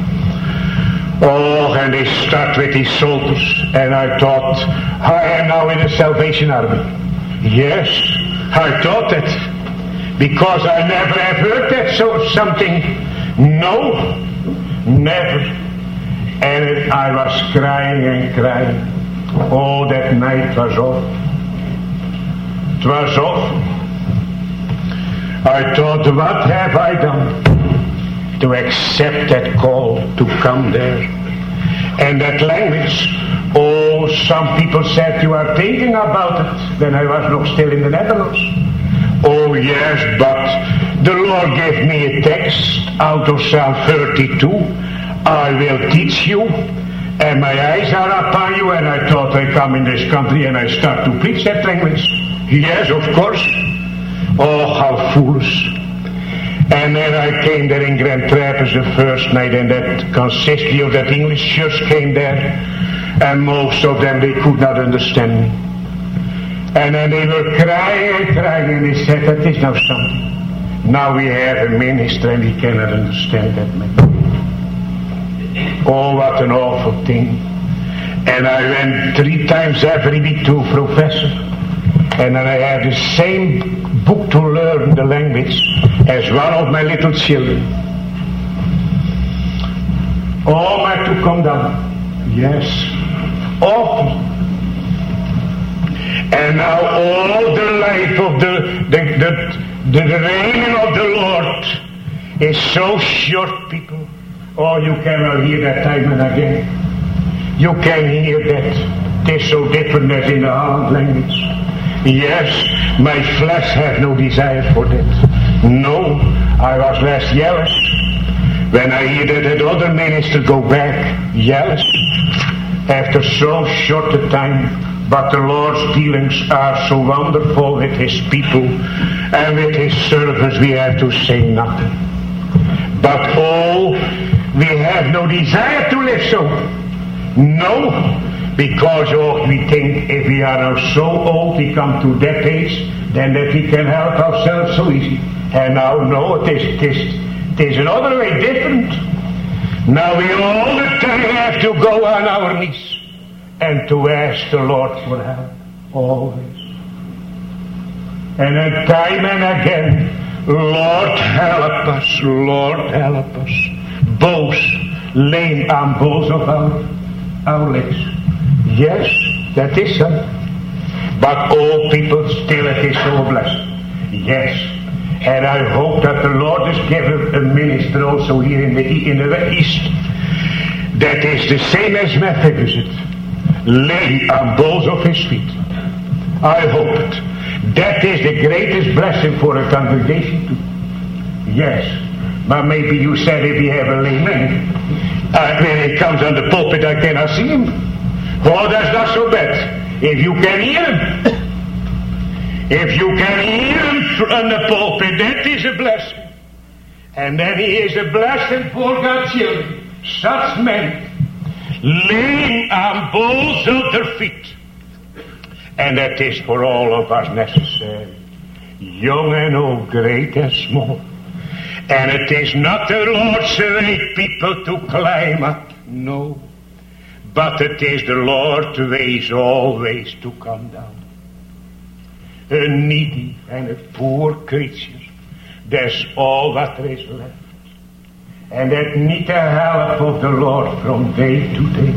Oh, and they start with his soldiers. And I thought, I am now in the Salvation Army. Yes, I thought that. Because I never have heard that something. No, never. And I was crying and crying. Oh, that night was awful. It was awful. I thought, what have I done? to accept that call to come there. And that language, oh, some people said you are thinking about it when I was nog still in the Netherlands. Oh yes, but the Lord gave me a text out of Psalm 32. I will teach you, and my eyes are upon you, and I thought I come in this country and I start to preach that language. Yes, of course. Oh, how foolish. And then I came there in Grand Trappers the first night, and that consistently of that English church came there, and most of them, they could not understand me. And then they were crying and crying, and they said, that is now something. Now we have a minister and he cannot understand that man. Oh, what an awful thing. And I went 3 times every week to a professor. And then I had the same book to learn the language as one of my little children. Oh, I had to come down. Yes. Awful. And now all the life of the reign of the Lord is so short, people. Oh, you cannot hear that time and again. You can hear that. It is so different as in the Holland language. Yes, my flesh has no desire for that. No, I was less jealous when I hear that other minister go back. Jealous after so short a time. But the Lord's dealings are so wonderful with His people and with His servants, we have to say nothing. But oh, we have no desire to live so. No, because oh, we think if we are now so old, we come to that age, then that we can help ourselves so easy. And now, no, it is another way different. Now we all the time have to go on our knees and to ask the Lord for help, always. And then time and again, Lord help us, Lord help us. Both lame and both of our legs. Yes, that is so. But all people still it is so blessed. Yes. And I hope that the Lord has given a minister also here in the East that is the same as Methodist. Lay on both of his feet. I hope it. That is the greatest blessing for a congregation too. Yes. But maybe you said if you have a layman, when he comes on the pulpit I cannot see him. Oh, that's not so bad. If you can hear him. If you can hear him on the pulpit, that is a blessing. And then he is a blessing for God's children. Such men. Laying on both of their feet. And that is for all of us necessary. Young and old, great and small. And it is not the Lord's way people to climb up. No. But it is the Lord's ways always to come down. A needy and a poor creature. That's all that there is left. And that need the help of the Lord from day to day.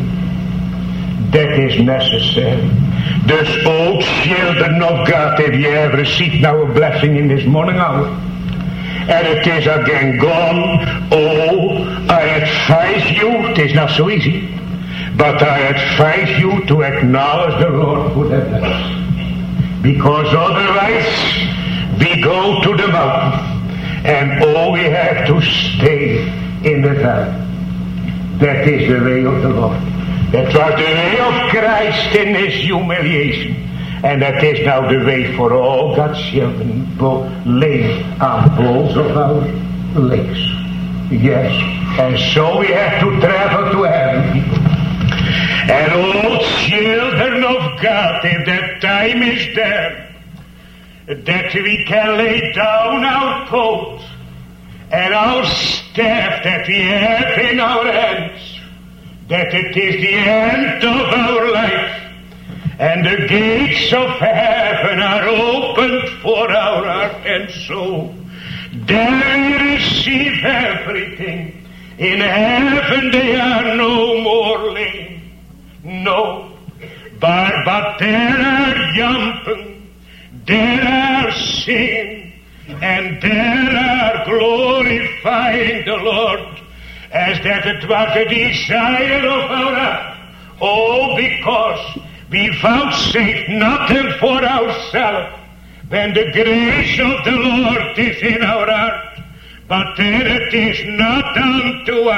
That is necessary. Thus, old children of God, if you have received now a blessing in this morning hour, and it is again gone, oh, I advise you, it is not so easy, but I advise you to acknowledge the Lord for that blessing. Because otherwise, we go to the mountain. And oh, we have to stay in the valley. That is the way of the Lord. That was the way of Christ in His humiliation. And that is now the way for all God's children. Lay on both of our legs. Yes. And so we have to travel to heaven, people. And all children of God, if that time is there, that we can lay down our coat and our staff that we have in our hands, that it is the end of our life, and the gates of heaven are opened for our heart and soul. There we receive everything. In heaven they are no more lame. No, but there are jumping. There are singing, and there are glorifying the Lord, as that it was a desire of our heart. Oh, because we vouchsafe nothing for ourselves, when the grace of the Lord is in our heart. But there it is not unto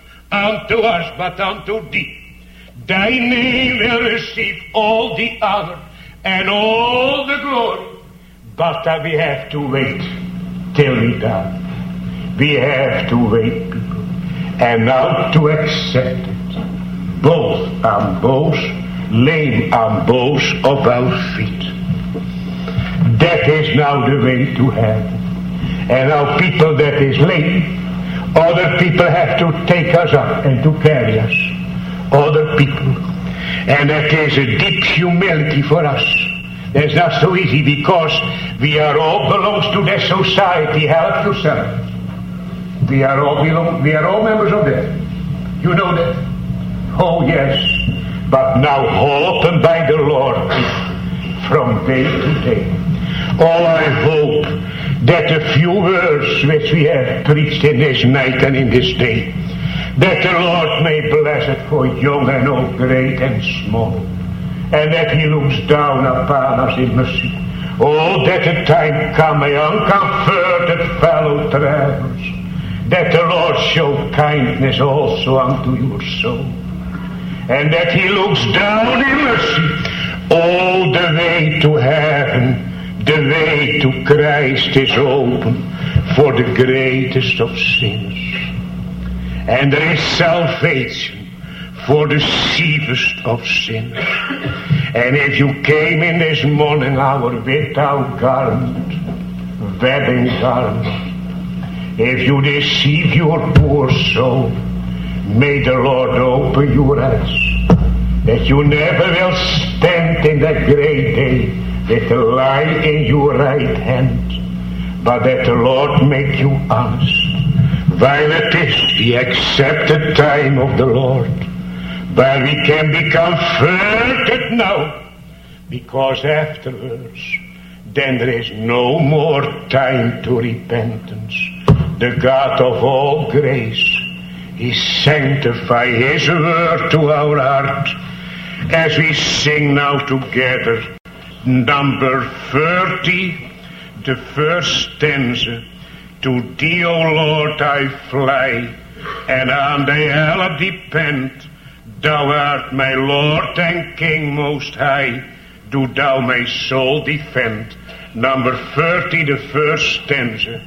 us, but unto thee. Thy name will receive all the honor and all the glory. But we have to wait till we die. We have to wait, people, and now to accept it. Both on both, lame on both of our feet. That is now the way to heaven. And now people that is lame, other people have to take us up and to carry us. Other people. And that is a deep humility for us. That's not so easy, because we are all belongs to that society. Help yourself. We are all members of that. You know that? Oh yes. But now opened by the Lord from day to day. Oh, I hope that the few words which we have preached in this night and in this day, that the Lord may bless it for young and old, great and small, and that He looks down upon us in mercy. Oh, that the time come, my uncomforted fellow travelers, that the Lord show kindness also unto your soul, and that He looks down in mercy. Oh, the way to heaven, the way to Christ is open for the greatest of sinners. And there is salvation for the chiefest of sinners. And if you came in this morning hour without garment, wedding garment, if you deceive your poor soul, may the Lord open your eyes, that you never will stand in that great day with the light in your right hand, but that the Lord make you honest. While it is the accepted time of the Lord, while we can be comforted now, because afterwards, then there is no more time to repentance. The God of all grace, He sanctify His word to our heart, as we sing now together number 30, the first stanza. To Thee, O Lord, I fly, and on Thy help depend. Thou art my Lord and King most high. Do Thou my soul defend. Number 30, the first stanza.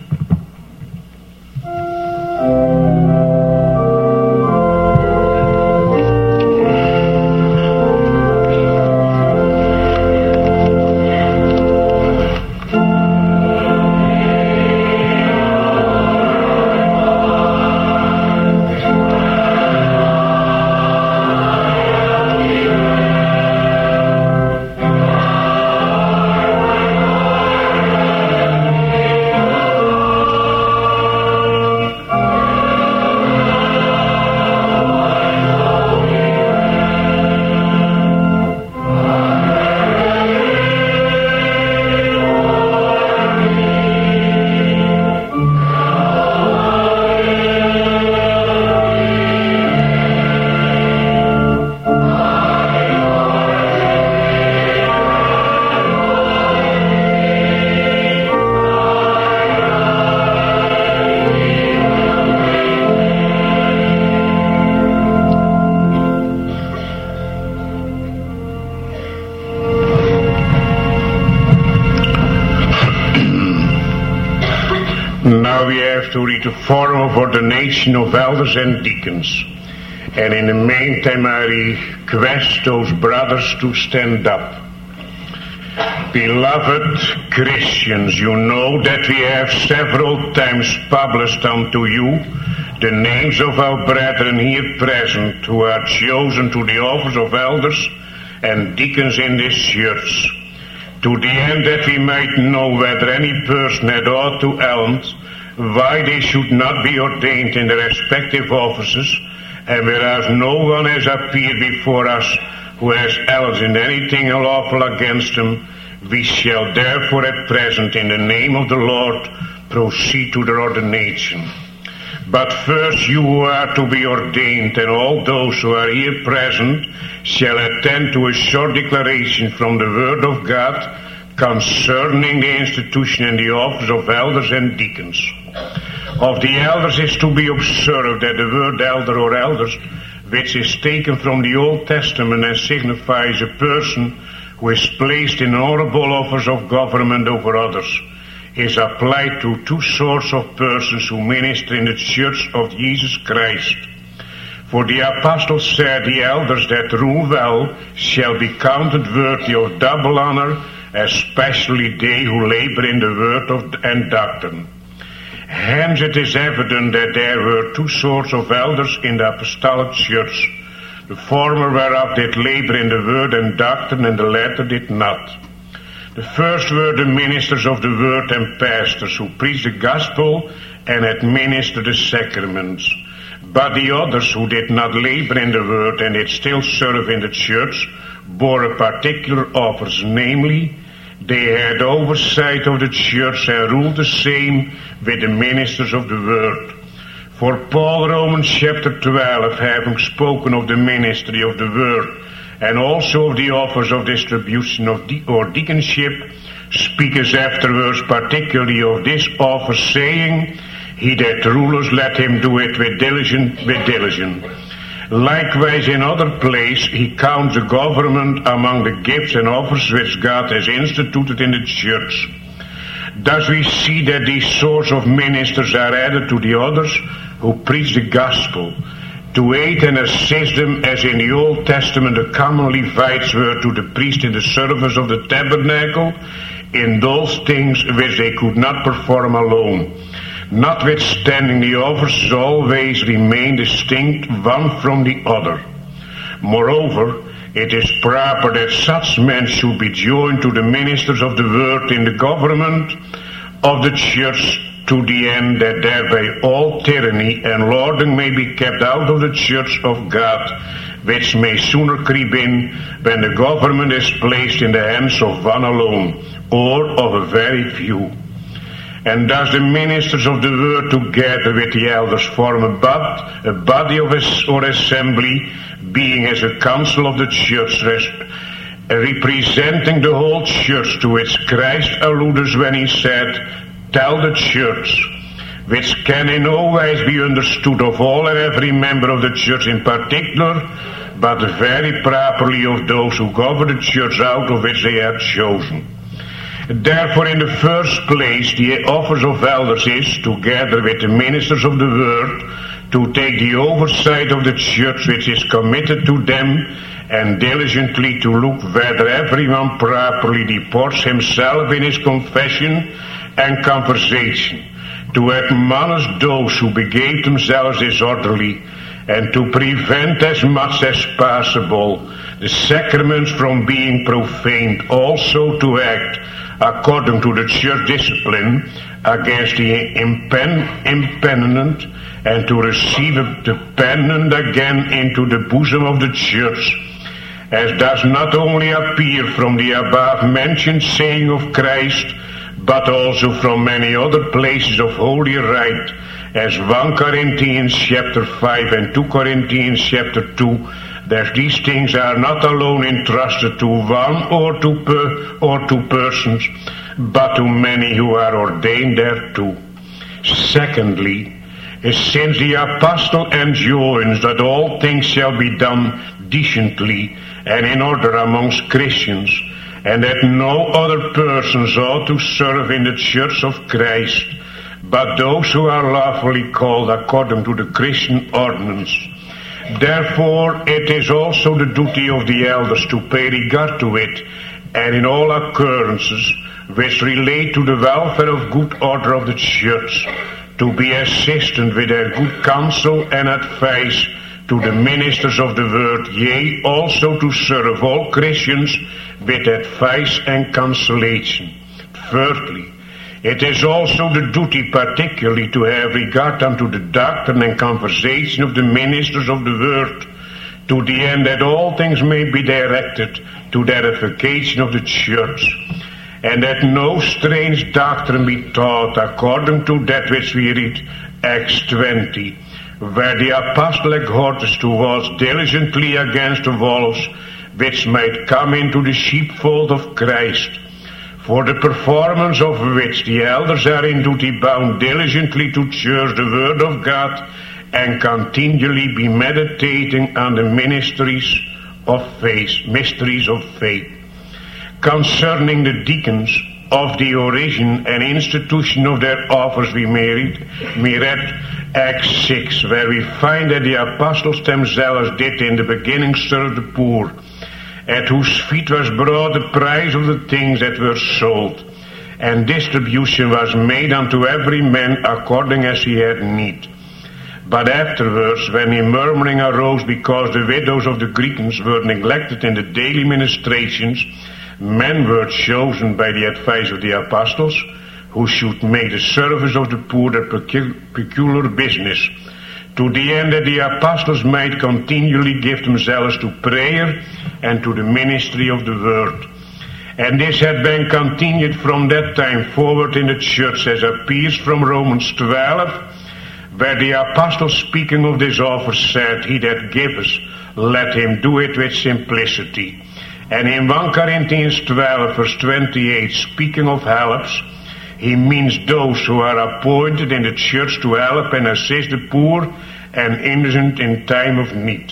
Now we have to read the form of ordination of elders and deacons. And in the meantime I request those brothers to stand up. Beloved Christians, you know that we have several times published unto you the names of our brethren here present who are chosen to the office of elders and deacons in this church, to the end that we might know whether any person had ought to helm, why they should not be ordained in their respective offices, and whereas no one has appeared before us who has held in anything lawful against them, We shall therefore at present, in the name of the Lord, proceed to their ordination. But first you who are to be ordained, and all those who are here present, shall attend to a short declaration from the Word of God concerning the institution and the office of elders and deacons. Of the elders is to be observed that the word elder or elders, which is taken from the Old Testament and signifies a person who is placed in honorable office of government over others, is applied to two sorts of persons who minister in the church of Jesus Christ. For the apostle said, the elders that rule well shall be counted worthy of double honor, especially they who labor in the word and doctrine. Hence it is evident that there were two sorts of elders in the apostolic church, the former whereof did labor in the word and doctrine, and the latter did not. The first were the ministers of the word and pastors, who preached the gospel and administered the sacraments. But the others, who did not labor in the word and did still serve in the church, bore a particular office, namely, they had oversight of the church and ruled the same with the ministers of the word. For Paul, Romans chapter 12, having spoken of the ministry of the word, and also of the office of distribution of or deaconship, speaks afterwards particularly of this office, saying, he that ruleth, let him do it with diligence. Likewise in other place he counts the government among the gifts and offices which God has instituted in the church. Thus we see that these sorts of ministers are added to the others who preach the gospel, to aid and assist them, as in the Old Testament the common Levites were to the priest in the service of the tabernacle, in those things which they could not perform alone. Notwithstanding, the offices always remain distinct one from the other. Moreover, it is proper that such men should be joined to the ministers of the word in the government of the church, to the end that thereby all tyranny and lording may be kept out of the church of God, which may sooner creep in when the government is placed in the hands of one alone, or of a very few. And thus the ministers of the word together with the elders form a body of or assembly, being as a council of the church, representing the whole church, to which Christ alluded when he said, tell the church, which can in no wise be understood of all and every member of the church in particular, but very properly of those who govern the church out of which they are chosen. Therefore, in the first place, the office of elders is, together with the ministers of the word, to take the oversight of the church which is committed to them, and diligently to look whether everyone properly deports himself in his confession and conversation, to admonish those who behave themselves disorderly, and to prevent as much as possible the sacraments from being profaned, also to act according to the church discipline against the impenitent, and to receive the penitent again into the bosom of the church, as does not only appear from the above mentioned saying of Christ, but also from many other places of holy writ, as 1 Corinthians chapter 5 and 2 Corinthians chapter 2, that these things are not alone entrusted to one or two persons, but to many who are ordained thereto. Secondly, since the apostle enjoins that all things shall be done decently and in order amongst Christians, and that no other persons ought to serve in the church of Christ, but those who are lawfully called according to the Christian ordinance. Therefore it is also the duty of the elders to pay regard to it, and in all occurrences which relate to the welfare of good order of the church, to be assistant with their good counsel and advice to the ministers of the word, yea, also to serve all Christians with advice and consolation. Thirdly, it is also the duty particularly to have regard unto the doctrine and conversation of the ministers of the word, to the end that all things may be directed to the edification of the church. and that no strange doctrine be taught according to that which we read, Acts 20, where the apostle exhorts to watch diligently against the wolves, which might come into the sheepfold of Christ, for the performance of which the elders are in duty bound diligently to church the word of God, and continually be meditating on the mysteries of faith. Concerning the deacons, of the origin and institution of their office we may read Acts 6, where we find that the apostles themselves did in the beginning serve the poor, at whose feet was brought the price of the things that were sold, and distribution was made unto every man according as he had need. But afterwards, when a murmuring arose because the widows of the Greeks were neglected in the daily ministrations, men were chosen by the advice of the apostles, who should make the service of the poor their peculiar business, to the end that the apostles might continually give themselves to prayer and to the ministry of the word. And this had been continued from that time forward in the church, as appears from Romans 12, where the apostle, speaking of this office, said, He that giveth, let him do it with simplicity. And in 1 Corinthians 12, verse 28, speaking of helps, he means those who are appointed in the church to help and assist the poor and innocent in time of need.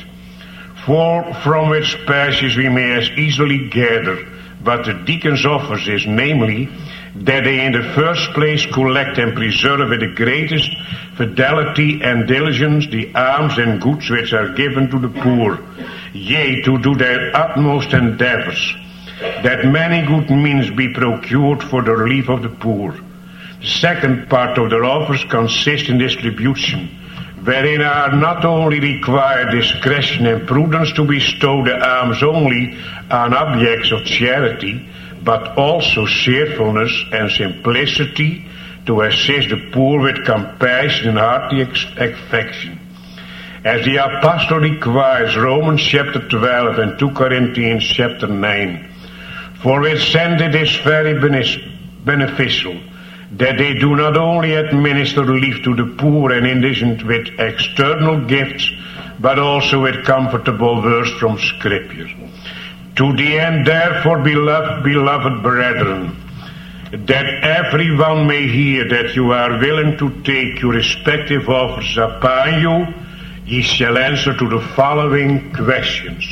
For from which passage we may as easily gather what the deacon's office is, namely, that they in the first place collect and preserve with the greatest fidelity and diligence the alms and goods which are given to the poor, yea, to do their utmost endeavors, that many good means be procured for the relief of the poor. The second part of their office consists in distribution, wherein are not only required discretion and prudence to bestow the alms only on objects of charity, but also cheerfulness and simplicity to assist the poor with compassion and hearty affection. As the apostle requires, Romans chapter 12 and 2 Corinthians chapter 9, for which send it is very beneficial that they do not only administer relief to the poor and indigent with external gifts, but also with comfortable words from Scripture. To the end, therefore, beloved brethren, that everyone may hear that you are willing to take your respective offices upon you, ye shall answer to the following questions.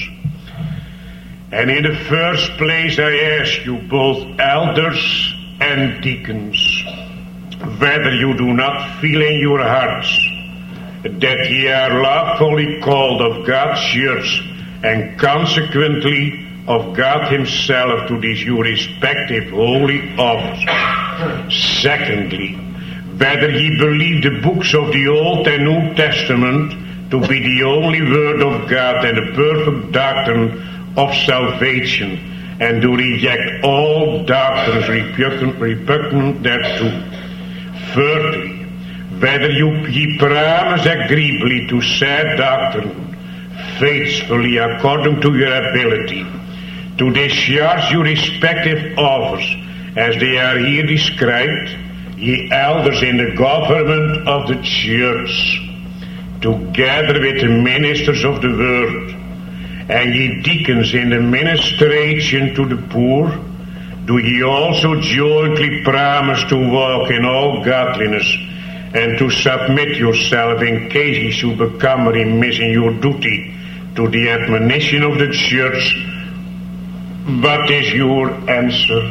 And in the first place I ask you, both elders and deacons, whether you do not feel in your hearts that ye are lawfully called of God's church, and consequently of God Himself, to these your respective holy offices. Secondly, whether ye believe the books of the Old and New Testament to be the only word of God and the perfect doctrine of salvation, and do reject all doctrines repugnant thereto. Thirdly, whether ye promise agreeably to said doctrine, faithfully according to your ability, to discharge your respective office as they are here described, ye elders in the government of the church, together with the ministers of the word, and ye deacons in the ministration to the poor, do ye also jointly promise to walk in all godliness, and to submit yourself in case ye should become remiss in your duty to the admonition of the church? What is your answer?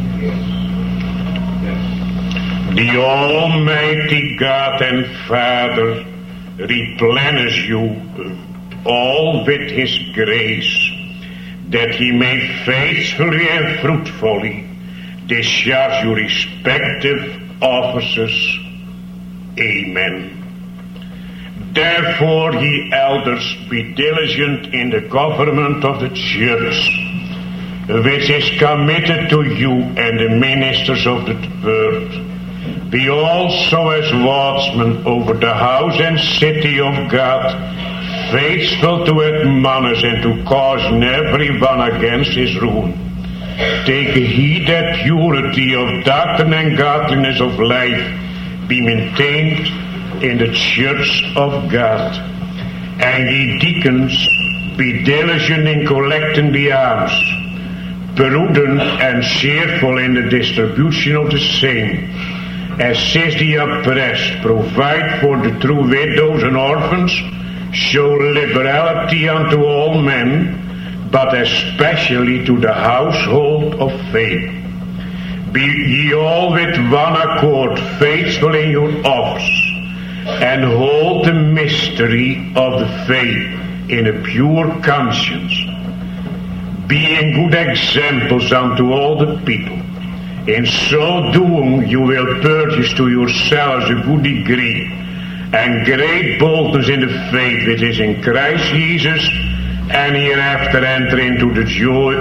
The Almighty God and Father replenish you all with His grace, that He may faithfully and fruitfully discharge your respective offices. Amen. Therefore, ye elders, be diligent in the government of the church, which is committed to you and the ministers of the word. Be also as watchmen over the house and city of God, faithful to admonish and to caution everyone against his ruin, Take heed that purity of doctrine and godliness of life be maintained in the church of God. And ye deacons, be diligent in collecting the alms, prudent and cheerful in the distribution of the same. Assist the oppressed, provide for the true widows and orphans, show liberality unto all men, but especially to the household of faith. Be ye all with one accord faithful in your office, and hold the mystery of the faith in a pure conscience, being good examples unto all the people. In so doing you will purchase to yourselves a good degree and great boldness in the faith which is in Christ Jesus, and hereafter enter into the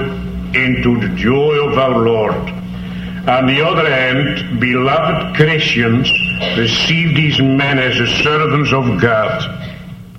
joy of our Lord. On the other hand, beloved Christians, receive these men as the servants of God.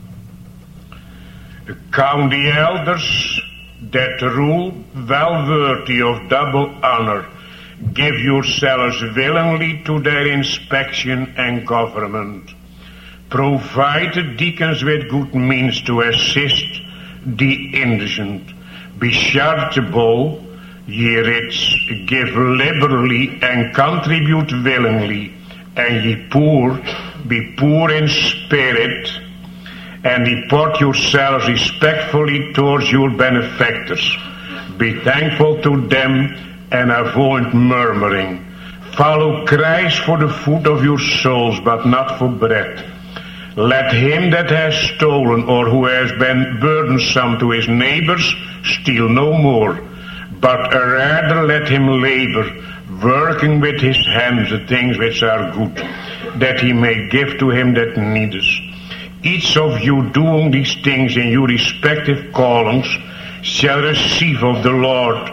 Count the elders that rule well worthy of double honor. Give yourselves willingly to their inspection and government. Provide the deacons with good means to assist the indigent. Be charitable, ye rich, give liberally and contribute willingly. And ye poor, be poor in spirit, and deport yourselves respectfully towards your benefactors. Be thankful to them and avoid murmuring. Follow Christ for the food of your souls, but not for bread. Let him that has stolen or who has been burdensome to his neighbors steal no more, but rather let him labor, working with his hands the things which are good, that he may give to him that needeth. Each of you doing these things in your respective callings shall receive of the Lord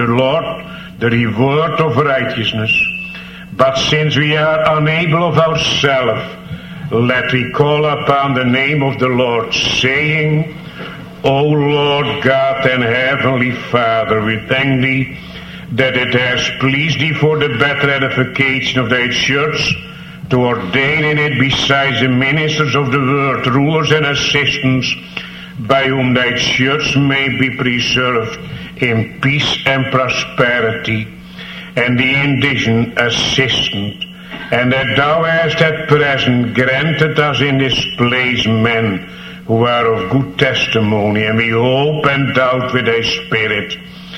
the reward of righteousness. But since we are unable of ourselves, let we call upon the name of the Lord, saying, O Lord God and Heavenly Father, we thank Thee that it has pleased Thee for the better edification of Thy church to ordain in it besides the ministers of the word, rulers and assistants, by whom Thy church may be preserved in peace and prosperity, and the indigent assistant, and that Thou hast at present granted us in this place men who are of good testimony, and we hope and doubt with Thy Spirit.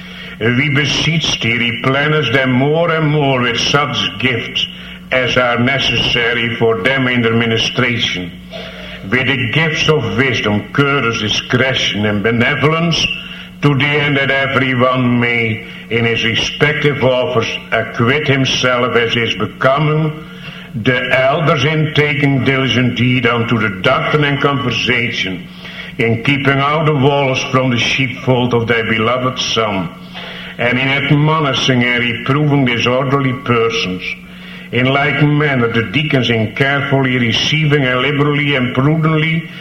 We beseech Thee, replenish them more and more with such gifts as are necessary for them in their ministration, with the gifts of wisdom, courage, discretion, and benevolence, to the end that everyone may, in his respective office, acquit himself as is becoming, the elders in taking diligent heed unto the doctrine and conversation, in keeping out the wolves from the sheepfold of Thy beloved Son, and in admonishing and reproving disorderly persons. In like manner the deacons in carefully receiving and liberally and prudently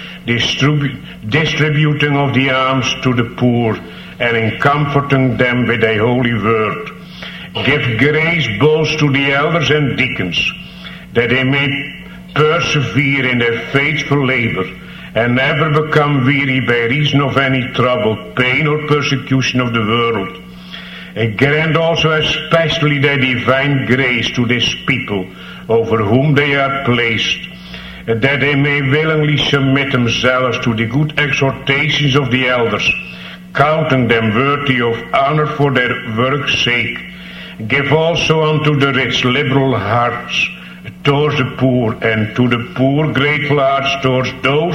distributing of the alms to the poor, and in comforting them with Thy holy word. Give grace both to the elders and deacons, that they may persevere in their faithful labor, and never become weary by reason of any trouble, pain, or persecution of the world. And grant also especially Thy divine grace to this people over whom they are placed, that they may willingly submit themselves to the good exhortations of the elders, counting them worthy of honor for their work's sake. Give also unto the rich liberal hearts towards the poor, and to the poor grateful hearts towards those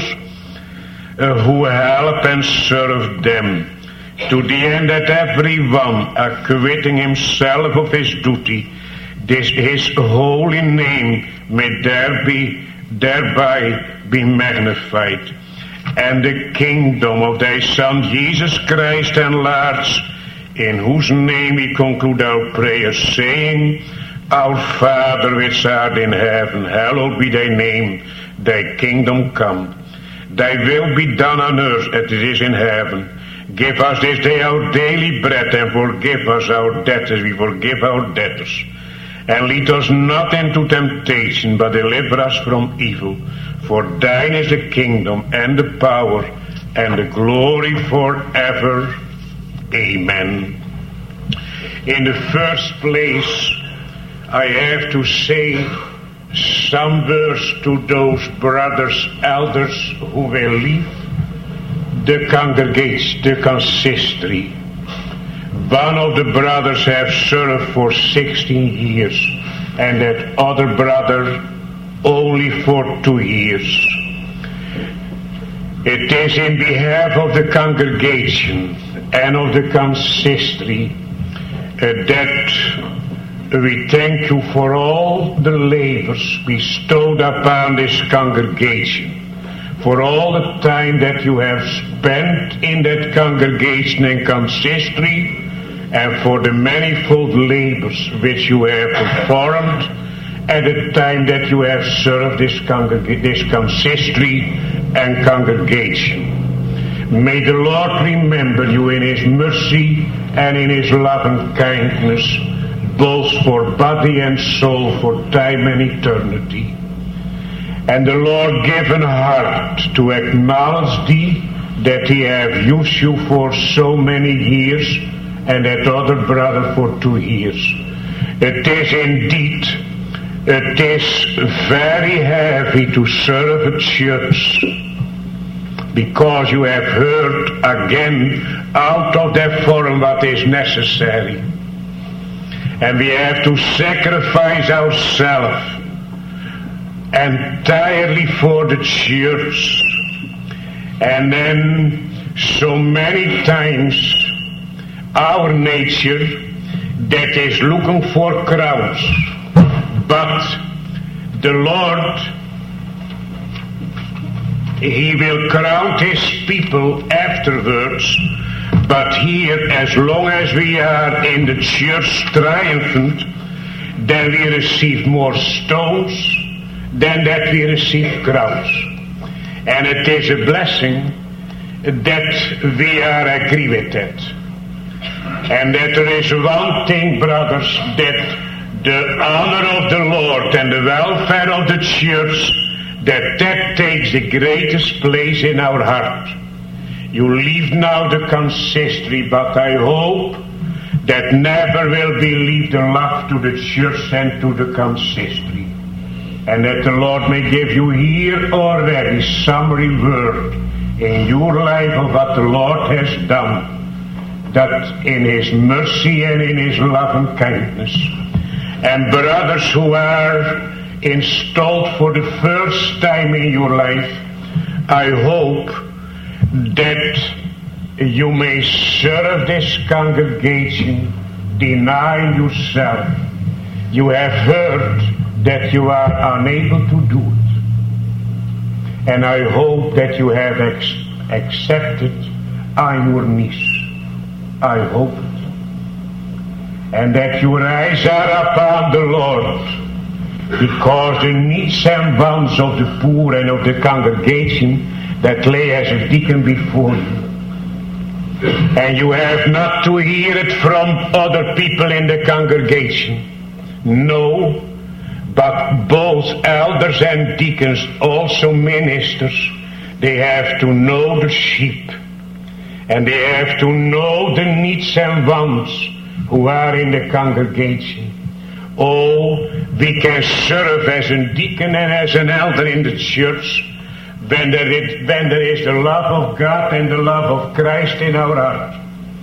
who help and serve them, to the end that every one, acquitting himself of his duty, his holy name may thereby be magnified, and the kingdom of Thy Son Jesus Christ enlarged, in whose name we conclude our prayers, saying, Our Father which art in heaven, hallowed be Thy name, Thy kingdom come, Thy will be done on earth as it is in heaven. Give us this day our daily bread, and forgive us our debts as we forgive our debtors. And lead us not into temptation, but deliver us from evil. For thine is the kingdom, and the power, and the glory forever. Amen. In the first place, I have to say some words to those brothers, elders who will leave the congregation, the consistory. One of the brothers have served for 16 years, and that other brother only for 2 years. It is in behalf of the congregation and of the consistory that we thank you for all the labors bestowed upon this congregation, for all the time that you have spent in that congregation and consistory, and for the manifold labors which you have performed at the time that you have served this consistory and congregation. May the Lord remember you in His mercy and in His love and kindness, both for body and soul, for time and eternity. And the Lord give an heart to acknowledge thee, that He have used you for so many years, and that other brother for 2 years. It is indeed, it is very heavy to serve a church, because you have heard again out of that forum what is necessary. And we have to sacrifice ourselves entirely for the church. And then so many times our nature that is looking for crowds, but the Lord, He will crown His people afterwards. But here, as long as we are in the church triumphant, then we receive more stones than that we receive crowns. And it is a blessing that we are agree with that. And that there is one thing, brothers, that the honor of the Lord and the welfare of the church, that takes the greatest place in our heart. You leave now the consistory, but I hope that never will be leave the love to the church and to the consistory. And that the Lord may give you here already some reward in your life of what the Lord has done, that in His mercy and in His love and kindness. And brothers who are installed for the first time in your life, I hope that you may serve this congregation, denying yourself. You have heard that you are unable to do it, and I hope that you have accepted on your knees. I hope it. And that your eyes are upon the Lord, because the needs and wants of the poor and of the congregation that lay as a deacon before you. And you have not to hear it from other people in the congregation. No, but both elders and deacons, also ministers, they have to know the sheep. And they have to know the needs and wants who are in the congregation. Oh, we can serve as a deacon and as an elder in the church when there is the love of God and the love of Christ in our heart.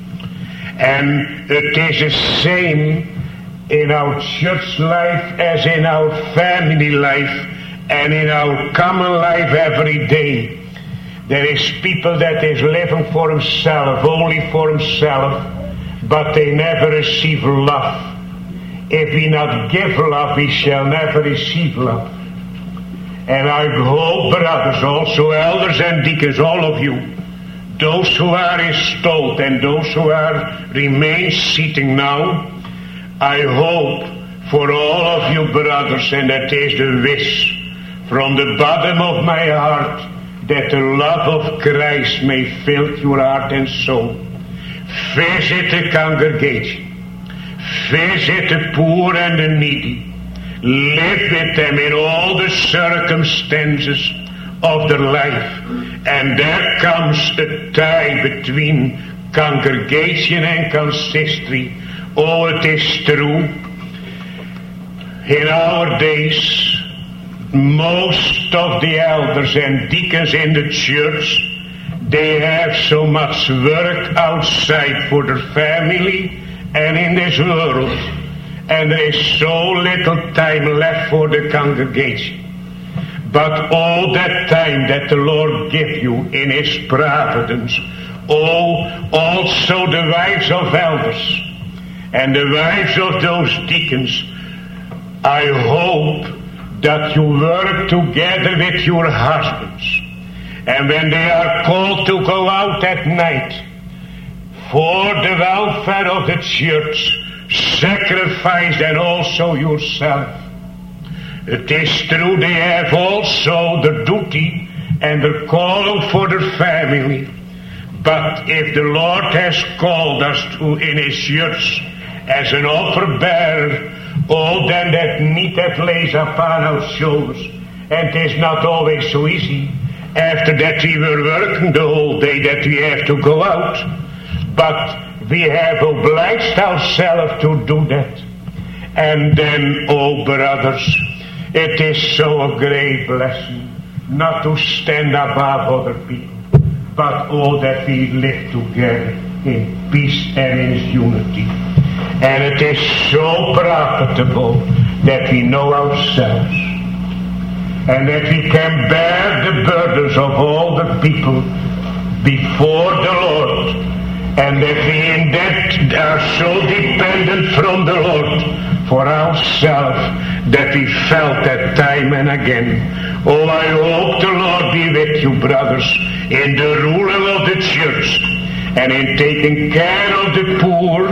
And it is the same in our church life as in our family life and in our common life every day. There is people that is living for himself, only for himself, but they never receive love. If we not give love, we shall never receive love. And I hope, brothers, also elders and deacons, all of you, those who are installed and those who are remain sitting now, I hope for all of you, brothers, and that is the wish from the bottom of my heart, that the love of Christ may fill your heart and soul. Visit the congregation. Visit the poor and the needy. Live with them in all the circumstances of their life. And there comes a tie between congregation and consistory. Oh, it is true. In our days, most of the elders and deacons in the church, they have so much work outside for their family and in this world. And there is so little time left for the congregation. But all that time that the Lord gives you in His providence, also the wives of elders and the wives of those deacons, I hope that you work together with your husbands. And when they are called to go out at night for the welfare of the church, sacrifice and also yourself. It is true they have also the duty and the call for their family. But if the Lord has called us to in His church as an offer bearer, then that need that lays upon our shoulders. And it is not always so easy. After that we were working the whole day that we have to go out. But we have obliged ourselves to do that. And then, brothers, it is so a great blessing not to stand above other people, but that we live together in peace and in unity. And it is so profitable that we know ourselves and that we can bear the burdens of all the people before the Lord. And that we in that are so dependent from the Lord for ourselves that we felt that time and again. Oh, I hope the Lord be with you, brothers, in the ruling of the church and in taking care of the poor.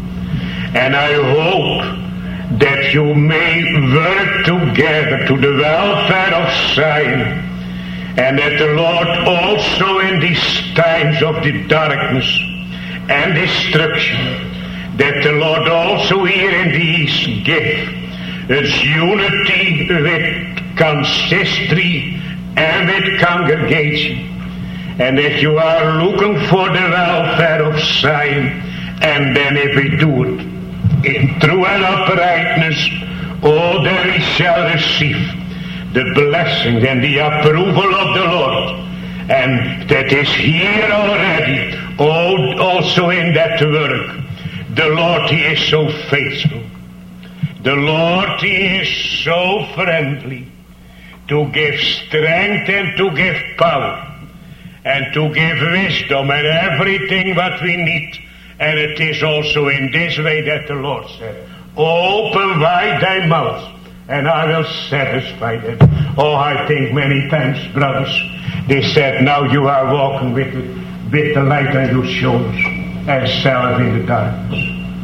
And I hope that you may work together to the welfare of Zion. And that the Lord also in these times of the darkness and destruction, that the Lord also here in these give its unity with consistory and with congregation. And if you are looking for the welfare of Zion, and then if we do it in true and uprightness, then we shall receive the blessing and the approval of the Lord. And that is here already, also in that work. The Lord, He is so faithful. The Lord, He is so friendly to give strength and to give power and to give wisdom and everything what we need. And it is also in this way that the Lord said, open wide thy mouth and I will satisfy them. I think many times, brothers, they said, now you are walking with the light on your shoulders and self in the darkness.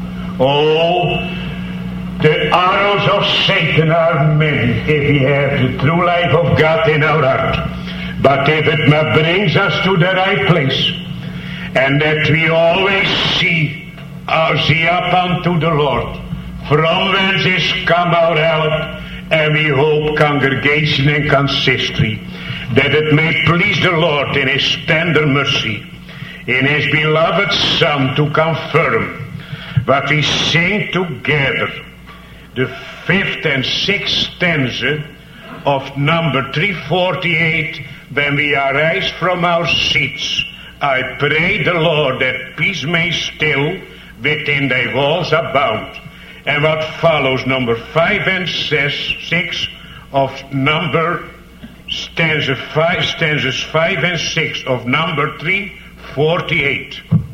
The arrows of Satan are many if we have the true life of God in our heart. But if it brings us to the right place, and that we always see up unto the Lord, from whence is come our help, and we hope congregation and consistory, that it may please the Lord in His tender mercy, in His beloved Son, to confirm what we sing together, the 5th and 6th stanza of number 348, when we arise from our seats. I pray the Lord that peace may still within thy walls abound. And what follows, number 5 and 6 of number stanzas 5 and 6 of number 348.